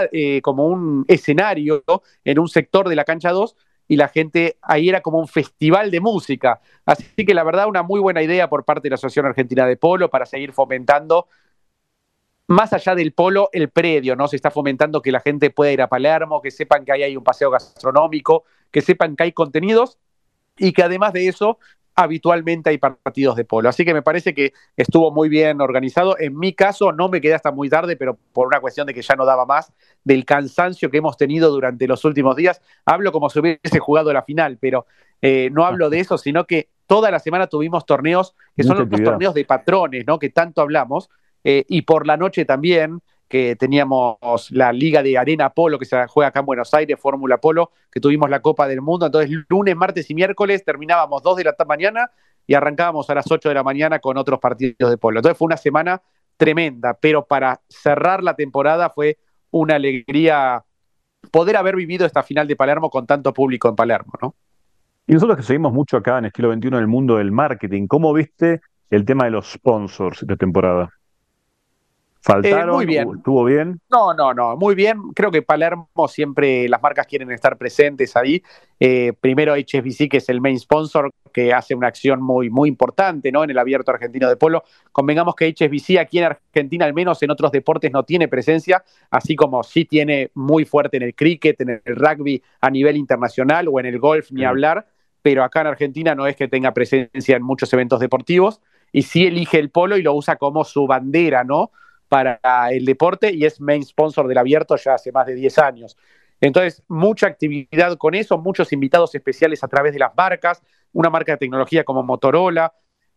escenario en un sector de la cancha 2 y la gente ahí era como un festival de música. Así que la verdad una muy buena idea por parte de la Asociación Argentina de Polo para seguir fomentando más allá del polo, el predio, ¿no? Se está fomentando que la gente pueda ir a Palermo, que sepan que ahí hay un paseo gastronómico, que sepan que hay contenidos y que además de eso, habitualmente hay partidos de polo. Así que me parece que estuvo muy bien organizado. En mi caso, no me quedé hasta muy tarde, pero por una cuestión de que ya no daba más del cansancio que hemos tenido durante los últimos días. Hablo como si hubiese jugado la final, pero no hablo de eso, sino que toda la semana tuvimos torneos que son los torneos de patrones, ¿no? Que tanto hablamos. Y por la noche también, que teníamos la Liga de Arena Polo, que se juega acá en Buenos Aires, Fórmula Polo, que tuvimos la Copa del Mundo. Entonces, lunes, martes y miércoles terminábamos 2 de la mañana y arrancábamos a las 8 de la mañana con otros partidos de polo. Entonces, fue una semana tremenda, pero para cerrar la temporada fue una alegría poder haber vivido esta final de Palermo con tanto público en Palermo, ¿no? Y nosotros que seguimos mucho acá en Estilo 21 en el mundo del marketing, ¿cómo viste el tema de los sponsors de temporada? ¿Faltaron? Muy bien. ¿Estuvo bien? No, muy bien. Creo que Palermo siempre las marcas quieren estar presentes ahí. Primero HSBC, que es el main sponsor, que hace una acción muy, muy importante, ¿no? En el Abierto Argentino de Polo. Convengamos que HSBC aquí en Argentina, al menos en otros deportes, no tiene presencia, así como sí tiene muy fuerte en el cricket, en el rugby a nivel internacional o en el golf, ni hablar, pero acá en Argentina no es que tenga presencia en muchos eventos deportivos y sí elige el polo y lo usa como su bandera, ¿no? Para el deporte y es main sponsor del Abierto ya hace más de 10 años. Entonces, mucha actividad con eso, muchos invitados especiales a través de las marcas, una marca de tecnología como Motorola,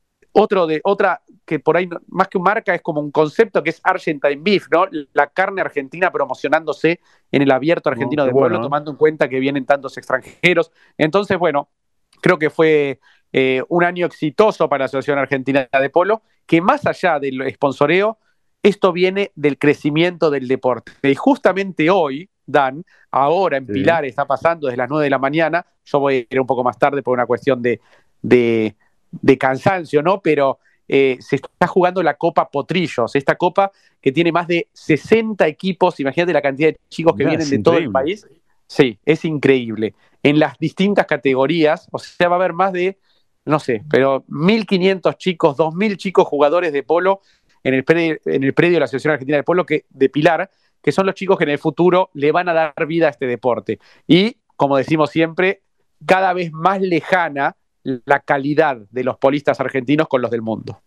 otra que por ahí, más que una marca, es como un concepto que es Argentine Beef, ¿no? La carne argentina promocionándose en el Abierto Argentino de Polo, tomando en cuenta que vienen tantos extranjeros. Entonces, bueno, creo que fue un año exitoso para la Asociación Argentina de Polo, que más allá del sponsoreo, esto viene del crecimiento del deporte. Y justamente hoy, Dan, ahora en Pilar está pasando desde las 9 de la mañana, yo voy a ir un poco más tarde por una cuestión de cansancio, ¿no? Pero se está jugando la Copa Potrillos, esta copa que tiene más de 60 equipos, imagínate la cantidad de chicos que vienen de todo el país. Sí, es increíble. En las distintas categorías, o sea, va a haber más de, no sé, pero 1.500 chicos, 2.000 chicos jugadores de polo en el predio de la Asociación Argentina de Polo de Pilar, que son los chicos que en el futuro le van a dar vida a este deporte. Y, como decimos siempre, cada vez más lejana la calidad de los polistas argentinos con los del mundo.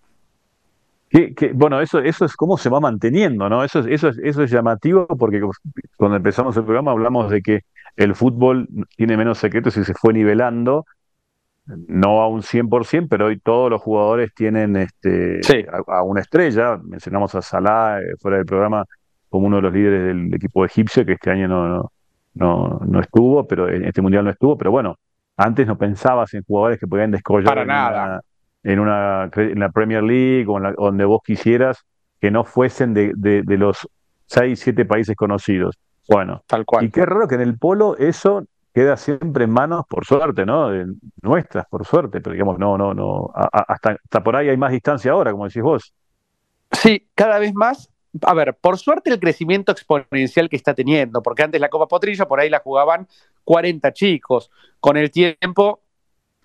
Bueno, eso es cómo se va manteniendo, ¿no? Eso es llamativo porque cuando empezamos el programa hablamos de que el fútbol tiene menos secretos y se fue nivelando. No a un 100%, pero hoy todos los jugadores tienen a una estrella. Mencionamos a Salah fuera del programa como uno de los líderes del equipo egipcio, que este año no estuvo, pero en este mundial no estuvo. Pero bueno, antes no pensabas en jugadores que podían descollar en la Premier League o donde vos quisieras, que no fuesen de los 6, 7 países conocidos. Bueno, tal cual. Y qué raro que en el polo eso queda siempre en manos, por suerte, ¿no? Nuestras, por suerte, pero digamos, hasta por ahí hay más distancia ahora, como decís vos. Sí, cada vez más. A ver, por suerte el crecimiento exponencial que está teniendo, porque antes la Copa Potrillo por ahí la jugaban 40 chicos. Con el tiempo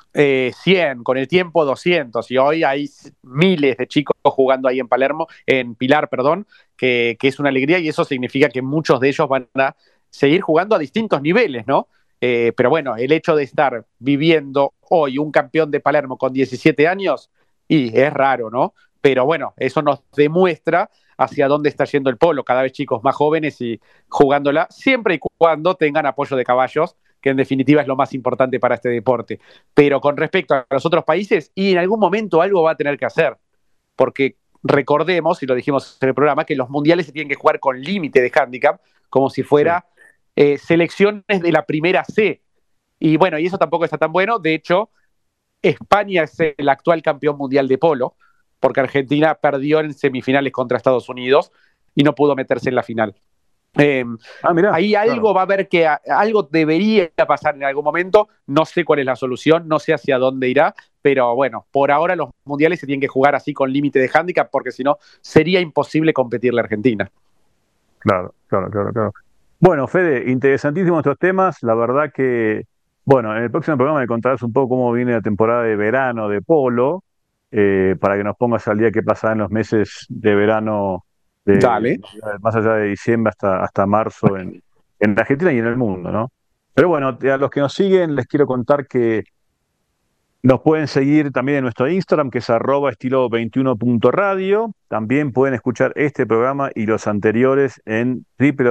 100, con el tiempo 200, y hoy hay miles de chicos jugando ahí en Pilar, que es una alegría, y eso significa que muchos de ellos van a seguir jugando a distintos niveles, ¿no? Pero bueno, el hecho de estar viviendo hoy un campeón de Palermo con 17 años, y es raro, ¿no? Pero bueno, eso nos demuestra hacia dónde está yendo el polo, cada vez chicos más jóvenes y jugándola, siempre y cuando tengan apoyo de caballos, que en definitiva es lo más importante para este deporte. Pero con respecto a los otros países, y en algún momento algo va a tener que hacer, porque recordemos, y lo dijimos en el programa, que los mundiales se tienen que jugar con límite de handicap, como si fuera selecciones de la primera C. Y bueno, y eso tampoco está tan bueno. De hecho, España es el actual campeón mundial de polo, porque Argentina perdió en semifinales contra Estados Unidos y no pudo meterse en la final. Mirá, ahí algo va a haber que algo debería pasar en algún momento. No sé cuál es la solución, no sé hacia dónde irá, pero bueno, por ahora los mundiales se tienen que jugar así con límite de handicap, porque si no sería imposible competirle a Argentina. Claro. Bueno, Fede, interesantísimos estos temas. La verdad que, bueno, en el próximo programa me contarás un poco cómo viene la temporada de verano de polo, para que nos pongas al día qué pasa en los meses de verano, Dale. más allá de diciembre hasta marzo en la Argentina y en el mundo, ¿no? Pero bueno, a los que nos siguen les quiero contar que nos pueden seguir también en nuestro Instagram, que es @estilo21.radio. También pueden escuchar este programa y los anteriores en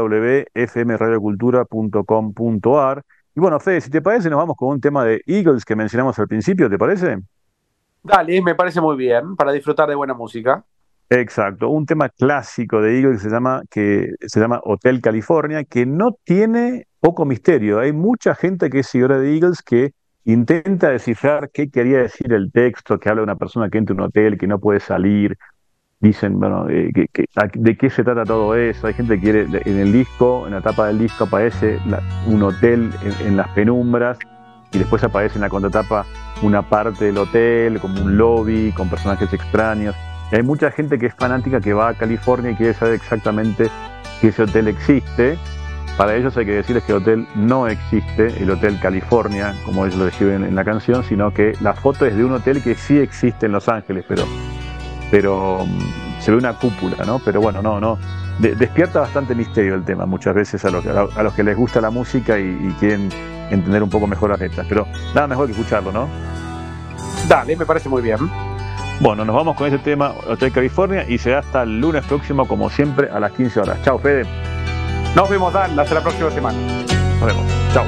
www.fmradiocultura.com.ar. Y bueno, Fede, si te parece, nos vamos con un tema de Eagles que mencionamos al principio, ¿te parece? Dale, me parece muy bien, para disfrutar de buena música. Exacto, un tema clásico de Eagles que se llama Hotel California, que no tiene poco misterio. Hay mucha gente que es seguidora de Eagles que intenta descifrar qué quería decir el texto, que habla de una persona que entra a un hotel, que no puede salir. Dicen, bueno, ¿de qué se trata todo eso? Hay gente que quiere, en el disco, en la tapa del disco aparece un hotel en las penumbras, y después aparece en la contratapa una parte del hotel, como un lobby, con personajes extraños. Y hay mucha gente que es fanática, que va a California y quiere saber exactamente que ese hotel existe. Para ellos hay que decirles que el hotel no existe, el Hotel California, como ellos lo describen en la canción, sino que la foto es de un hotel que sí existe en Los Ángeles, pero se ve una cúpula, ¿no? Pero bueno, no. Despierta bastante misterio el tema, muchas veces a los que les gusta la música y quieren entender un poco mejor las letras. Pero nada mejor que escucharlo, ¿no? Dale, me parece muy bien. Bueno, nos vamos con este tema, Hotel California, y será hasta el lunes próximo, como siempre, a las 15 horas. Chao, Fede. Nos vemos, Dan. Hasta la próxima semana. Nos vemos. Chao.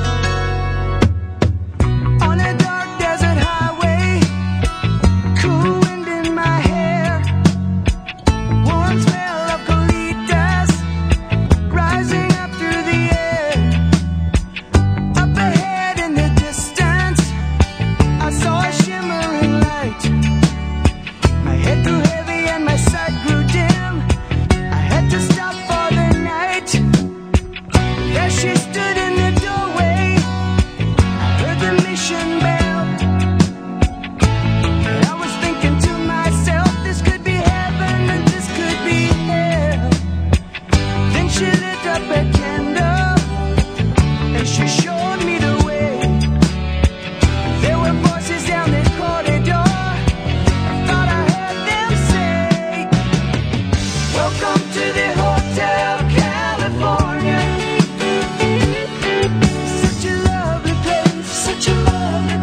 She stood in the doorway. such a lovely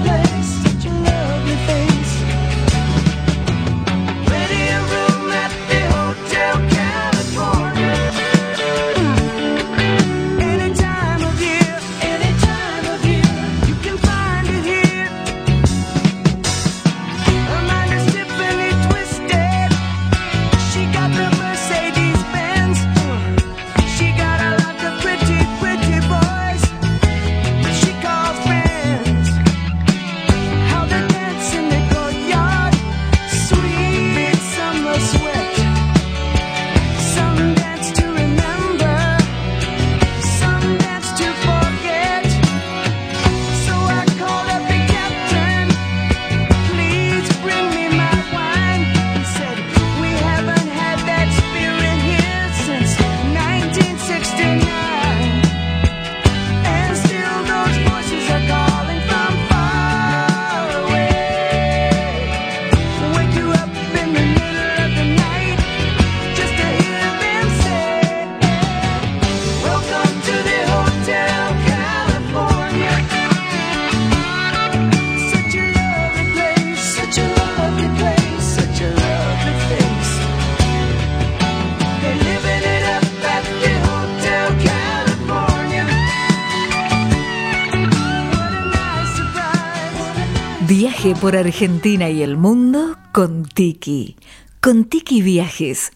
Viaje por Argentina y el mundo con Tiki. Con Tiki Viajes.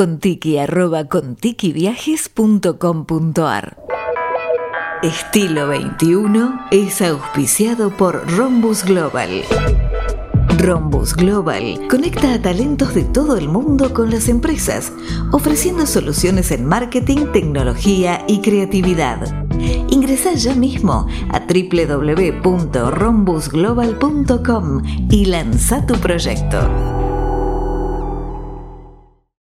contiki@contikiviajes.com.ar. Estilo 21 es auspiciado por Rhombus Global. Rhombus Global conecta a talentos de todo el mundo con las empresas, ofreciendo soluciones en marketing, tecnología y creatividad. Ingresá ya mismo a www.rhombusglobal.com y lanza tu proyecto.